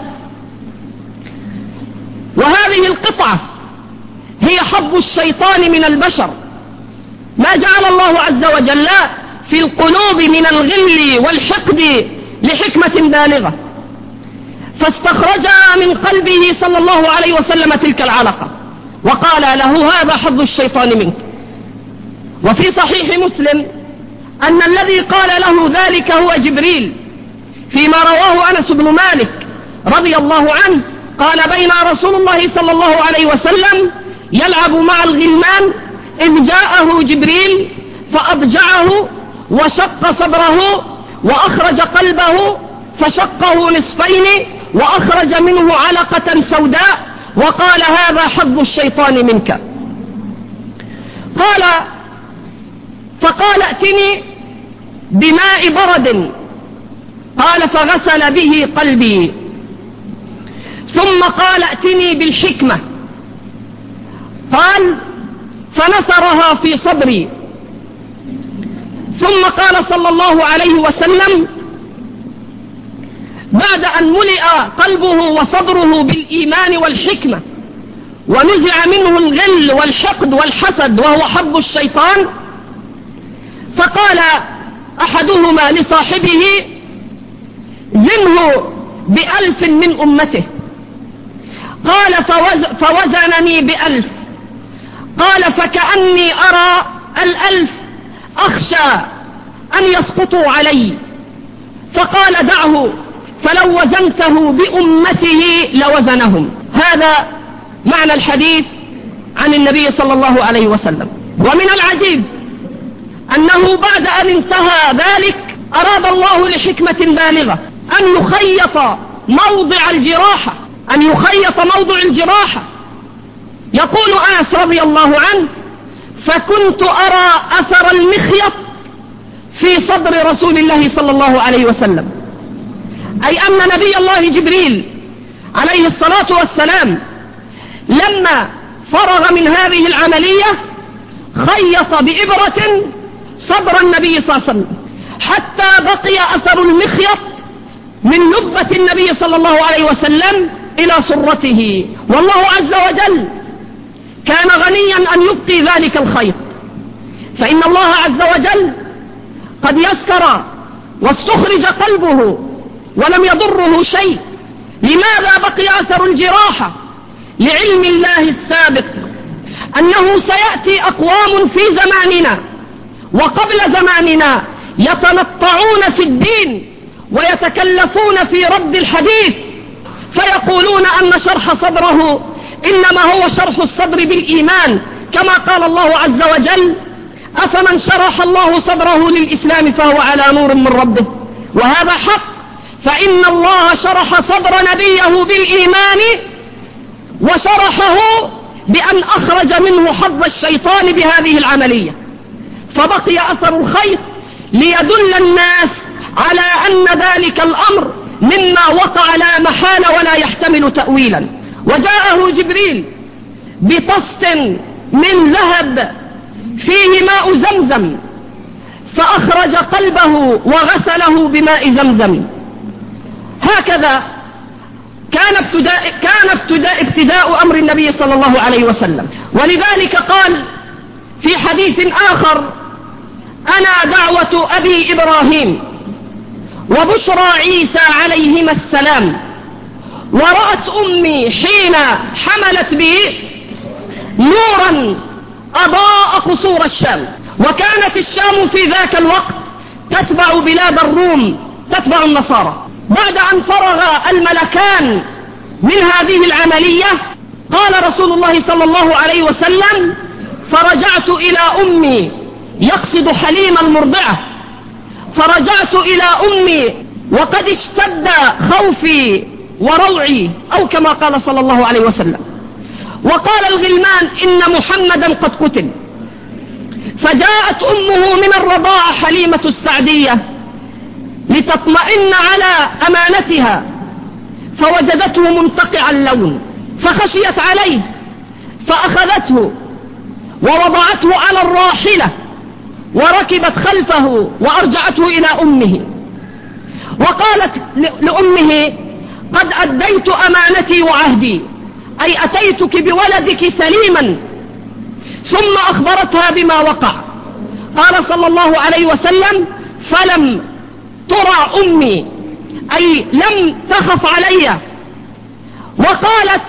وهذه القطعة هي حظ الشيطان من البشر، ما جعل الله عز وجل في القلوب من الغل والحقد لحكمة بالغة. فاستخرج من قلبه صلى الله عليه وسلم تلك العلقة، وقال له: هذا حظ الشيطان منك. وفي صحيح مسلم أن الذي قال له ذلك هو جبريل، فيما رواه أنس بن مالك رضي الله عنه قال: بين رسول الله صلى الله عليه وسلم يلعب مع الغلمان إذ جاءه جبريل فأضجعه وشق صدره وأخرج قلبه فشقه نصفين وأخرج منه علقة سوداء، وقال: هذا حظ الشيطان منك. فقال: ائتني بماء برد. قال: فغسل به قلبي. ثم قال: ائتني بالحكمة. قال: فنثرها في صدري. ثم قال صلى الله عليه وسلم بعد أن ملئ قلبه وصدره بالإيمان والحكمة ونزع منه الغل والحقد والحسد وهو حظ الشيطان، فقال أحدهما لصاحبه: زنه ب1000 من أمته. قال: فوزنني ب1000. قال: فكأني أرى 1000 أخشى أن يسقطوا علي. فقال: دعه، فلو وزنته بأمته لوزنهم. هذا معنى الحديث عن النبي صلى الله عليه وسلم. ومن العجيب أنه بعد أن انتهى ذلك أراد الله لحكمة بالغة أن يخيط موضع الجراحة، يقول أنس رضي الله عنه: فكنت أرى أثر المخيط في صدر رسول الله صلى الله عليه وسلم، أي أن نبي الله جبريل عليه الصلاة والسلام لما فرغ من هذه العملية خيط بإبرة صدر النبي صلى الله عليه وسلم حتى بقي أثر المخيط من لبة النبي صلى الله عليه وسلم إلى سرته. والله عز وجل كان غنيا أن يبقي ذلك الخيط، فإن الله عز وجل قد يسر واستخرج قلبه ولم يضره شيء. لماذا بقي أثر الجراحة؟ لعلم الله السابق أنه سيأتي أقوام في زماننا وقبل زماننا يتنطعون في الدين ويتكلفون في رد الحديث، فيقولون أن شرح صدره إنما هو شرح الصدر بالإيمان، كما قال الله عز وجل: أفمن شرح الله صدره للإسلام فهو على نور من ربه. وهذا حق، فإن الله شرح صدر نبيه بالإيمان وشرحه بأن أخرج منه حظ الشيطان بهذه العملية، فبقي أثر الخيط ليدل الناس على أن ذلك الأمر مما وقع لا محالة ولا يحتمل تأويلا. وجاءه جبريل بطست من ذهب فيه ماء زمزم فأخرج قلبه وغسله بماء زمزم. هكذا كان ابتداء أمر النبي صلى الله عليه وسلم. ولذلك قال في حديث آخر: أنا دعوة أبي إبراهيم وبشرى عيسى عليهما السلام، ورأت أمي حين حملت بي نورا أضاء قصور الشام. وكانت الشام في ذاك الوقت تتبع بلاد الروم، تتبع النصارى. بعد أن فرغ الملكان من هذه العملية قال رسول الله صلى الله عليه وسلم: فرجعت إلى أمي، يقصد حليم المرضعة، فرجعت إلى أمي وقد اشتد خوفي وروعي، أو كما قال صلى الله عليه وسلم. وقال الغلمان: إن محمدا قد قتل. فجاءت أمه من الرضاعة حليمة السعدية لتطمئن على أمانتها، فوجدته منتقع اللون، فخشيت عليه فأخذته ووضعته على الراحلة وركبت خلفه وأرجعته إلى أمه، وقالت لأمه: قد أديت أمانتي وعهدي، أي أتيتك بولدك سليما. ثم أخبرتها بما وقع. قال صلى الله عليه وسلم: فلم ترى أمي، أي لم تخف علي، وقالت: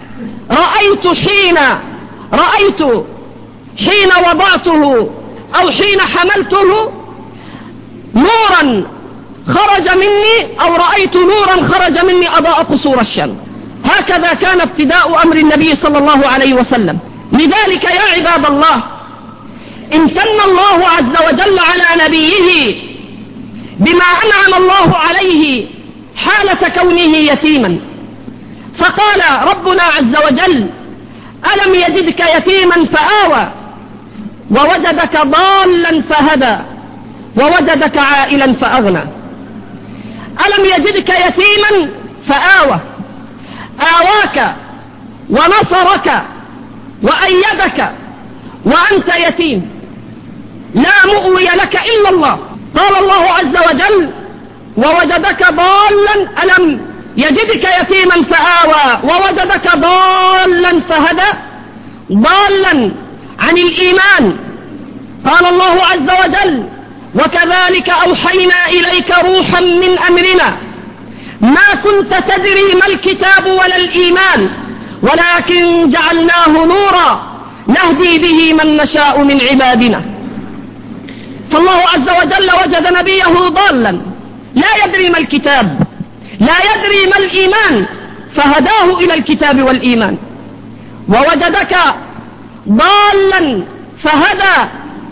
رأيت حين وضعته أو حين حملته نورا خرج مني، أو رأيت نورا خرج مني أضاء قصور الشام. هكذا كان ابتداء أمر النبي صلى الله عليه وسلم. لذلك يا عباد الله، امتن الله عز وجل على نبيه بما أنعم الله عليه حالة كونه يتيما. فقال ربنا عز وجل: ألم يجدك يتيما فآوى ووجدك ضالا فهدى ووجدك عائلا فأغنى. ألم يجدك يتيما فآوى، آواك ونصرك وأيدك وأنت يتيم، لا مؤوي لك إلا الله. قال الله عز وجل: ووجدك ضالا، ألم يجدك يتيما فآوى ووجدك ضالا فهدى. ضالا عن الإيمان. قال الله عز وجل: وكذلك أوحينا إليك روحا من أمرنا ما كنت تدري ما الكتاب ولا الإيمان ولكن جعلناه نورا نهدي به من نشاء من عبادنا. فالله عز وجل وجد نبيه ضالا لا يدري ما الكتاب، لا يدري ما الإيمان، فهداه إلى الكتاب والإيمان. ضالا فهدى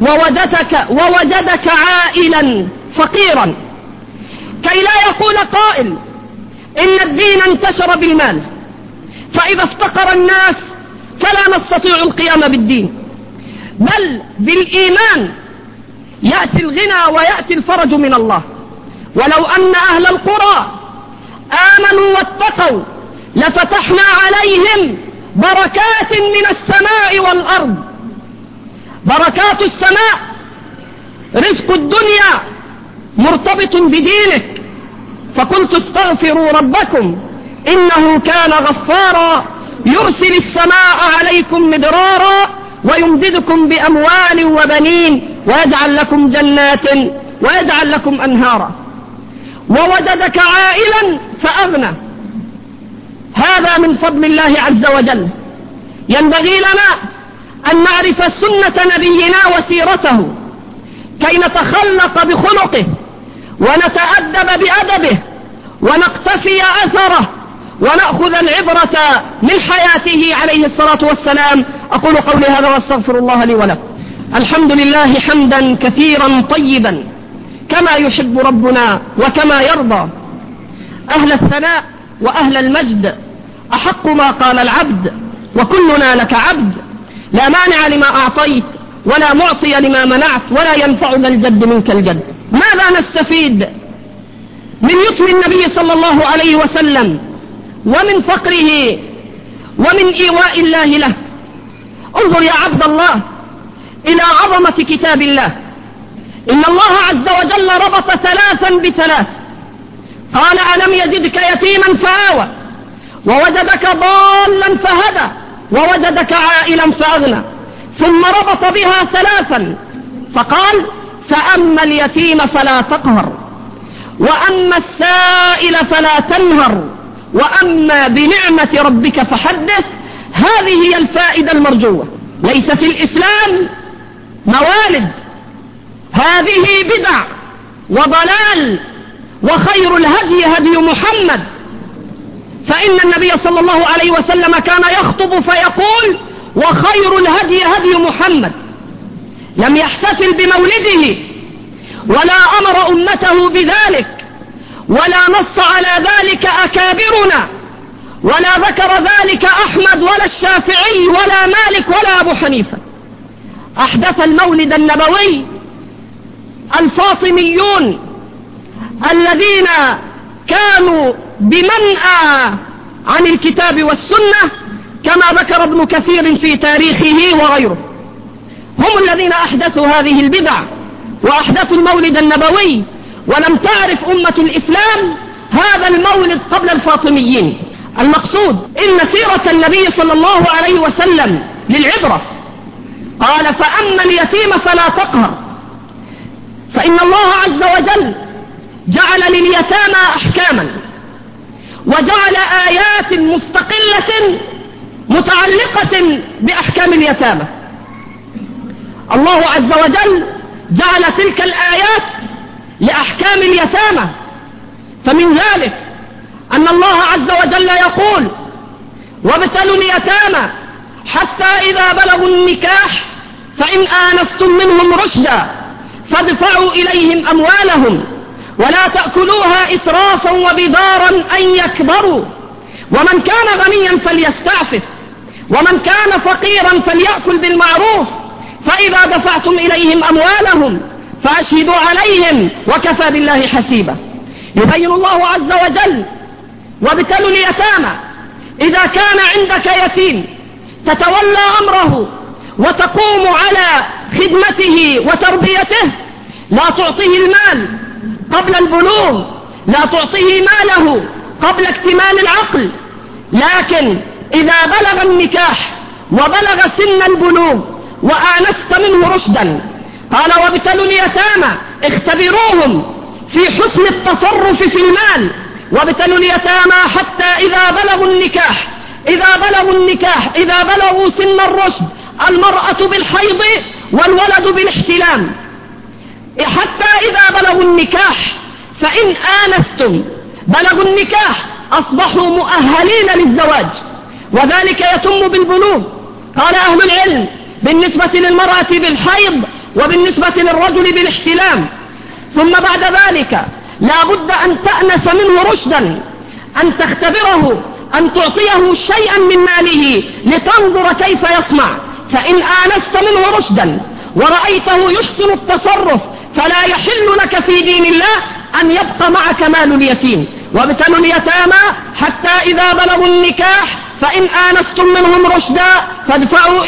ووجدك عائلا فقيرا، كي لا يقول قائل إن الدين انتشر بالمال، فإذا افتقر الناس فلا نستطيع القيام بالدين، بل بالإيمان يأتي الغنى ويأتي الفرج من الله. ولو أن أهل القرى آمنوا واتقوا لفتحنا عليهم بركات من السماء والأرض. بركات السماء رزق الدنيا مرتبط بدينك، فقلت استغفروا ربكم إنه كان غفارا يرسل السماء عليكم مدرارا ويمددكم بأموال وبنين ويجعل لكم جنات ويجعل لكم أنهارا. ووجدك عائلا فأغنى، هذا من فضل الله عز وجل. ينبغي لنا أن نعرف سنة نبينا وسيرته كي نتخلق بخلقه ونتأدب بأدبه ونقتفي أثره ونأخذ العبرة من حياته عليه الصلاة والسلام. أقول قولي هذا واستغفر الله لي ولكم. الحمد لله حمدا كثيرا طيبا كما يحب ربنا وكما يرضى. أهل الثناء وأهل المجد أحق ما قال العبد وكلنا لك عبد، لا مانع لما أعطيت ولا معطي لما منعت ولا ينفع ذا الجد منك الجد. ماذا نستفيد من يتم النبي صلى الله عليه وسلم ومن فقره ومن إيواء الله له؟ انظر يا عبد الله إلى عظمة كتاب الله. إن الله عز وجل ربط ثلاثا بثلاث، قال ألم يجدك يتيما فآوى ووجدك ضالا فهدى ووجدك عائلا فأغنى، ثم ربط بها ثلاثا فقال فأما اليتيم فلا تقهر وأما السائل فلا تنهر وأما بنعمة ربك فحدث. هذه هي الفائدة المرجوة. ليس في الإسلام موالد، هذه بدع وضلال، وخير الهدي هدي محمد. فإن النبي صلى الله عليه وسلم كان يخطب فيقول وخير الهدي هدي محمد. لم يحتفل بمولده ولا أمر أمته بذلك ولا نص على ذلك أكابرنا ولا ذكر ذلك أحمد ولا الشافعي ولا مالك ولا أبو حنيفة. أحدث المولد النبوي الفاطميون الذين كانوا بمنأى عن الكتاب والسنة كما ذكر ابن كثير في تاريخه وغيره. هم الذين أحدثوا هذه البدع وأحدثوا المولد النبوي، ولم تعرف أمة الإسلام هذا المولد قبل الفاطميين. المقصود إن سيرة النبي صلى الله عليه وسلم للعبرة. قال فأما اليتيم فلا تقهر، فإن الله عز وجل جعل لليتامى أحكاما وجعل آيات مستقلة متعلقة بأحكام اليتامى. الله عز وجل جعل تلك الآيات لأحكام اليتامى، فمن ذلك أن الله عز وجل يقول وابتلوا اليتامى حتى إذا بلغوا النكاح فإن آنستم منهم رشدا فادفعوا إليهم أموالهم ولا تأكلوها إسرافا وبدارا أن يكبروا ومن كان غنيا فليستعفف ومن كان فقيرا فليأكل بالمعروف فإذا دفعتم إليهم أموالهم فأشهدوا عليهم وكفى بالله حسيبا. يبين الله عز وجل وابتلوا اليتامى. إذا كان عندك يتيم تتولى أمره وتقوم على خدمته وتربيته، لا تعطيه المال قبل البلوغ، لا تعطيه ماله قبل اكتمال العقل، لكن إذا بلغ النكاح وبلغ سن البلوغ وآنست منه رشدا، قال وابتلوا اليتامى اختبروهم في حسن التصرف في المال، وابتلوا اليتامى حتى إذا بلغوا النكاح إذا بلغوا سن الرشد، المرأة بالحيض والولد بالاحتلام، حتى إذا بلغوا النكاح فإن آنستم بلغوا النكاح أصبحوا مؤهلين للزواج، وذلك يتم بالبلوغ. قال أهل العلم بالنسبة للمرأة بالحيض وبالنسبة للرجل بالاحتلام. ثم بعد ذلك لا بد أن تأنس منه رشدا، أن تختبره، أن تعطيه شيئا من ماله لتنظر كيف يصنع، فإن آنست منه رشدا ورأيته يحسن التصرف فلا يحل لك في دين الله أن يبقى معك مال اليتيم. وابتلوا اليتامى حتى إذا بلغوا النكاح فإن آنستم منهم رشدا فادفعوا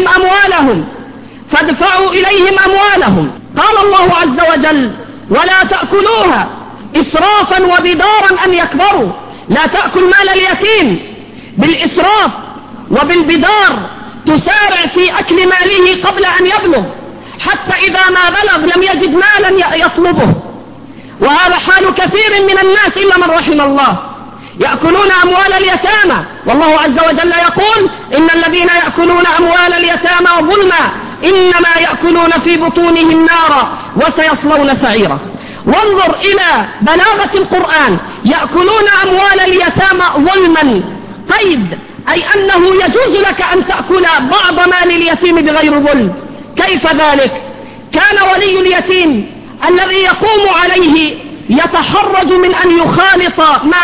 إليهم أموالهم. قال الله عز وجل: ولا تأكلوها إسرافا وبدارا أن يكبروا. لا تأكل مال اليتيم بالإسراف وبالبدار، تسارع في أكل ماله قبل أن يبلغ، حتى إذا ما بلغ لم يجد مالا يطلبه. وهذا حال كثير من الناس إلا من رحم الله، يأكلون أموال اليتامى، والله عز وجل يقول: إن الذين يأكلون أموال اليتامى ظلما إنما يأكلون في بطونهم نارا وسيصلون سعيرا. وانظر إلى بلاغة القرآن: يأكلون أموال اليتامى ظلما، قيد، أي أنه يجوز لك أن تأكل بعض مال اليتيم بغير ظلم. كيف ذلك؟ كان ولي اليتيم الذي يقوم عليه يتحرج من أن يخالط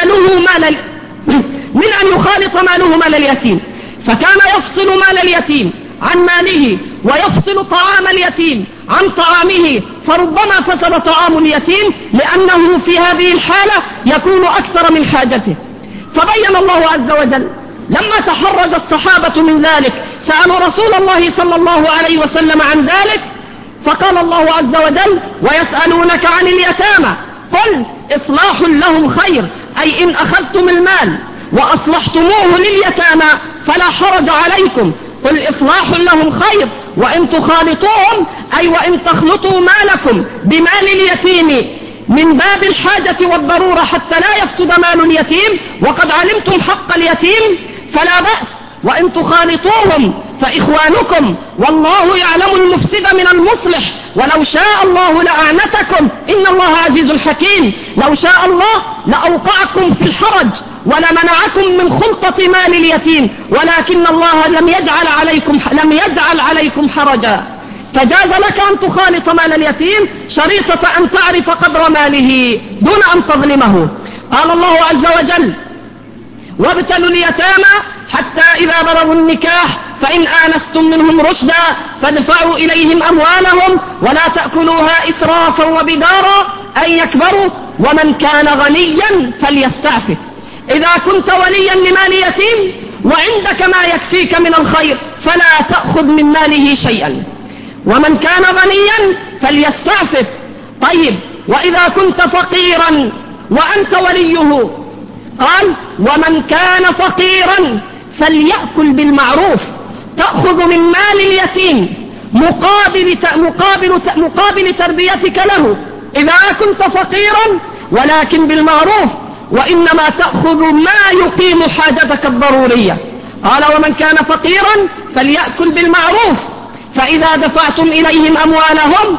ماله مال اليتيم، فكان يفصل مال اليتيم عن ماله ويفصل طعام اليتيم عن طعامه، فربما فسد طعام اليتيم لأنه في هذه الحالة يكون أكثر من حاجته. فبين الله عز وجل لما تحرج الصحابة من ذلك سألوا رسول الله صلى الله عليه وسلم عن ذلك، فقال الله عز وجل: ويسألونك عن اليتامى قل إصلاح لهم خير، أي إن أخذتم المال وأصلحتموه لليتامى فلا حرج عليكم. قل إصلاح لهم خير، وإن تخالطوهم أي وإن تخلطوا مالكم بمال اليتيم من باب الحاجة والضرورة حتى لا يفسد مال اليتيم وقد علمتم حق اليتيم فلا بأس، وإن تخالطوهم فإخوانكم والله يعلم المفسد من المصلح، ولو شاء الله لأعنتكم إن الله عزيز حكيم. لو شاء الله لأوقعكم في الحرج ولمنعكم من خلطة مال اليتيم، ولكن الله لم يجعل عليكم حرجا، فجاز لك أن تخالط مال اليتيم شريطة أن تعرف قدر ماله دون أن تظلمه. قال الله عز وجل: وابتلوا اليتامى حتى إذا بلغوا النكاح فإن آنستم منهم رشدا فادفعوا إليهم أموالهم ولا تأكلوها إسرافا وبدارا أن يكبروا ومن كان غنيا فليستعفف. إذا كنت وليا لمال يتيم وعندك ما يكفيك من الخير فلا تأخذ من ماله شيئا، ومن كان غنيا فليستعفف. طيب، وإذا كنت فقيرا وأنت وليه، قال: ومن كان فقيرا فليأكل بالمعروف، تأخذ من مال اليتيم مقابل تربيتك له إذا كنت فقيرا، ولكن بالمعروف، وإنما تأخذ ما يقيم حاجتك الضرورية. قال: ومن كان فقيرا فليأكل بالمعروف، فإذا دفعتم إليهم أموالهم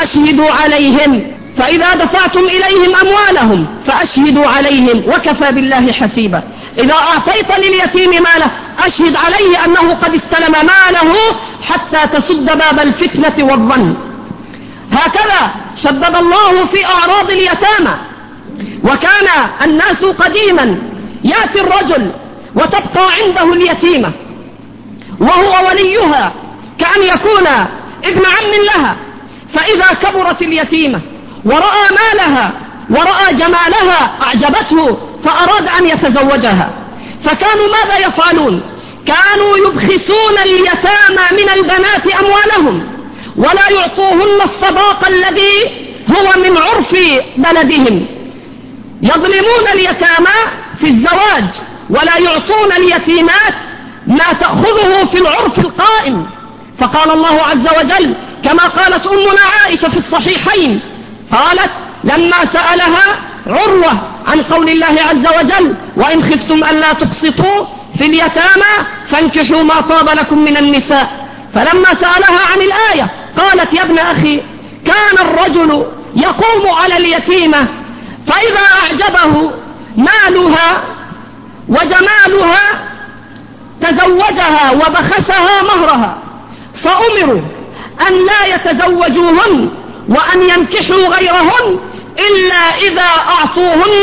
فأشهدوا عليهم وكفى بالله حسيبا. إذا أعطيت لليتيم ماله أشهد عليه أنه قد استلم ماله حتى تسد باب الفتنة والظن. هكذا شدد الله في أعراض اليتامى. وكان الناس قديما يأتي الرجل وتبقى عنده اليتيمة وهو وليها كأن يكون ابن عم لها، فإذا كبرت اليتيمة ورأى مالها ورأى جمالها أعجبته فأراد أن يتزوجها، فكانوا ماذا يفعلون؟ كانوا يبخسون اليتامى من البنات أموالهم ولا يعطوهن الصداق الذي هو من عرف بلدهم، يظلمون اليتامى في الزواج ولا يعطون اليتيمات ما تأخذه في العرف القائم. فقال الله عز وجل كما قالت أمنا عائشة في الصحيحين، قالت لما سألها عروة عن قول الله عز وجل: وإن خفتم ألا تقسطوا في اليتامى فانكحوا ما طاب لكم من النساء، فلما سألها عن الآية قالت: يا ابن أخي، كان الرجل يقوم على اليتيمة فإذا أعجبه مالها وجمالها تزوجها وبخسها مهرها، فأمروا أن لا يتزوجوهن وأن ينكحوا غيرهن إلا إذا أعطوهن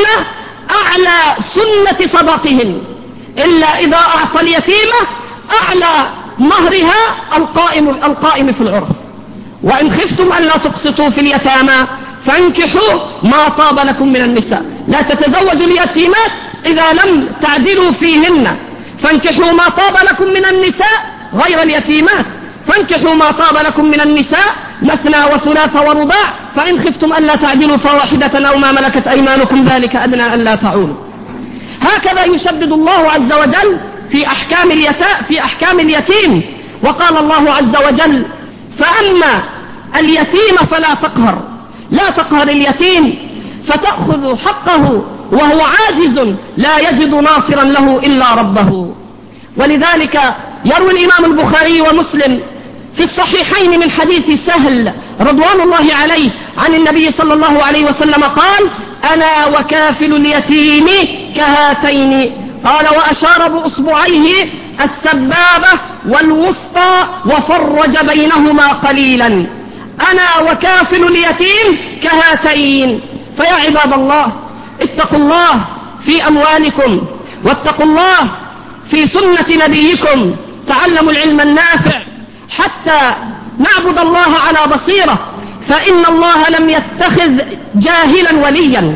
أعلى سنة صداقهن، إلا إذا أعطى اليتيمة أعلى مهرها القائم في العرف. وإن خفتم ألا تقسطوا في اليتامى فانكحوا ما طاب لكم من النساء. لا تتزوجوا اليتيمات إذا لم تعدلوا فيهن، فانكحوا ما طاب لكم من النساء غير اليتيمات، فانكحوا ما طاب لكم من النساء مثنى وثلاث ورباع، فإن خفتم ألا تعدلوا فواحدة أو ما ملكت أيمانكم ذلك أدنى ألا تعولوا. هكذا يشدد الله عز وجل في أحكام اليتيم. وقال الله عز وجل: فأما اليتيم فلا تقهر، لا تقهر اليتيم فتأخذ حقه وهو عاجز لا يجد ناصرا له إلا ربه. ولذلك يروي الإمام البخاري ومسلم في الصحيحين من حديث سهل رضوان الله عليه عن النبي صلى الله عليه وسلم قال: أنا وكافل اليتيم كهاتين. قال: وأشار بأصبعيه السبابة والوسطى وفرج بينهما قليلا. أنا وكافل اليتيم كهاتين. فيا عباد الله، اتقوا الله في أموالكم، واتقوا الله في سنة نبيكم. تعلموا العلم النافع حتى نعبد الله على بصيرة، فإن الله لم يتخذ جاهلا وليا.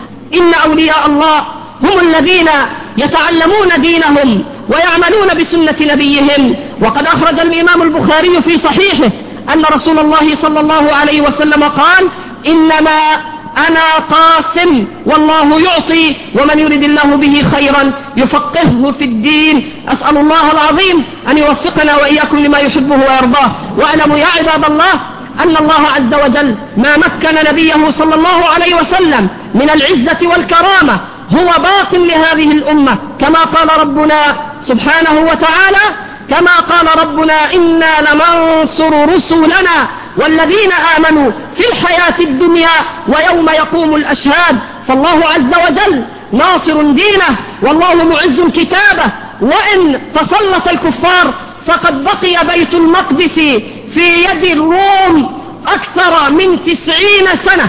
إن أولياء الله هم الذين يتعلمون دينهم ويعملون بسنة نبيهم. وقد أخرج الإمام البخاري في صحيحه أن رسول الله صلى الله عليه وسلم قال: إنما أنا قاسم والله يعطي، ومن يرد الله به خيرا يفقهه في الدين. أسأل الله العظيم أن يوفقنا وإياكم لما يحبه ويرضاه. واعلموا يا عباد الله أن الله عز وجل ما مكن نبيه صلى الله عليه وسلم من العزة والكرامة هو باق لهذه الأمة، كما قال ربنا سبحانه وتعالى: كما قال ربنا: إنا لننصر رسلنا والذين آمنوا في الحياة الدنيا ويوم يقوم الأشهاد. فالله عز وجل ناصر دينه، والله معز كتابه. وإن تسلط الكفار فقد بقي بيت المقدس في يد الروم أكثر من 90 سنة،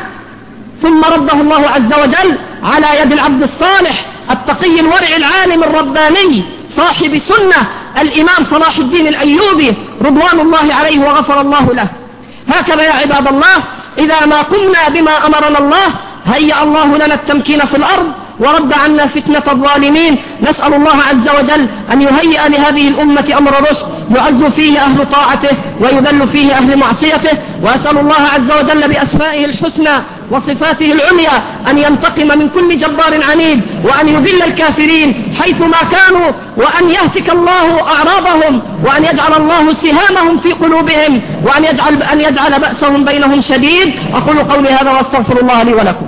ثم رده الله عز وجل على يد العبد الصالح التقي الورع العالم الرباني صاحب سنة الإمام صلاح الدين الأيوبي رضوان الله عليه وغفر الله له. هكذا يا عباد الله، إذا ما قمنا بما أمرنا الله هيأ الله لنا التمكين في الأرض ورد عنا فتنة الظالمين. نسأل الله عز وجل أن يهيئ لهذه الأمة أمر رشد يعز فيه أهل طاعته ويذل فيه أهل معصيته. وأسأل الله عز وجل بأسمائه الحسنى وصفاته العليا أن ينتقم من كل جبار عنيد، وأن يذل الكافرين حيثما كانوا، وأن يهتك الله أعراضهم، وأن يجعل الله سهامهم في قلوبهم، وأن يجعل بأسهم بينهم شديد. أقول قولي هذا وأستغفر الله لي ولكم.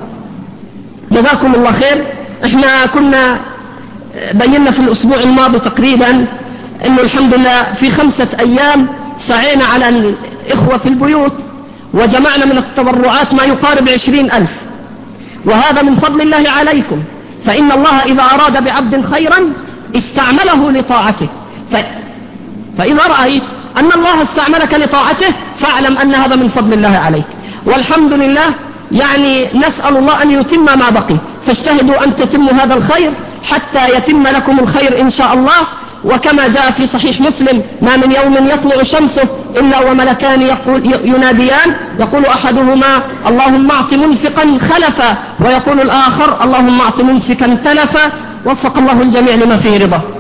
جزاكم الله خير. احنا كنا بينا في الأسبوع الماضي تقريبا أنه الحمد لله في 5 أيام سعينا على الإخوة في البيوت وجمعنا من التبرعات ما يقارب 20,000، وهذا من فضل الله عليكم. فإن الله إذا أراد بعبد خيرا استعمله لطاعته، فإذا رأيت أن الله استعملك لطاعته فاعلم أن هذا من فضل الله عليك. والحمد لله، يعني نسأل الله أن يتم ما بقي، فاجتهدوا أن تتموا هذا الخير حتى يتم لكم الخير إن شاء الله. وكما جاء في صحيح مسلم: ما من يوم يطلع شمسه إلا وملكان يناديان، يقول أحدهما: اللهم أعط منفقا خلفا، ويقول الآخر: اللهم أعط ممسكا تلفا. وفق الله الجميع لما فيه رضاه.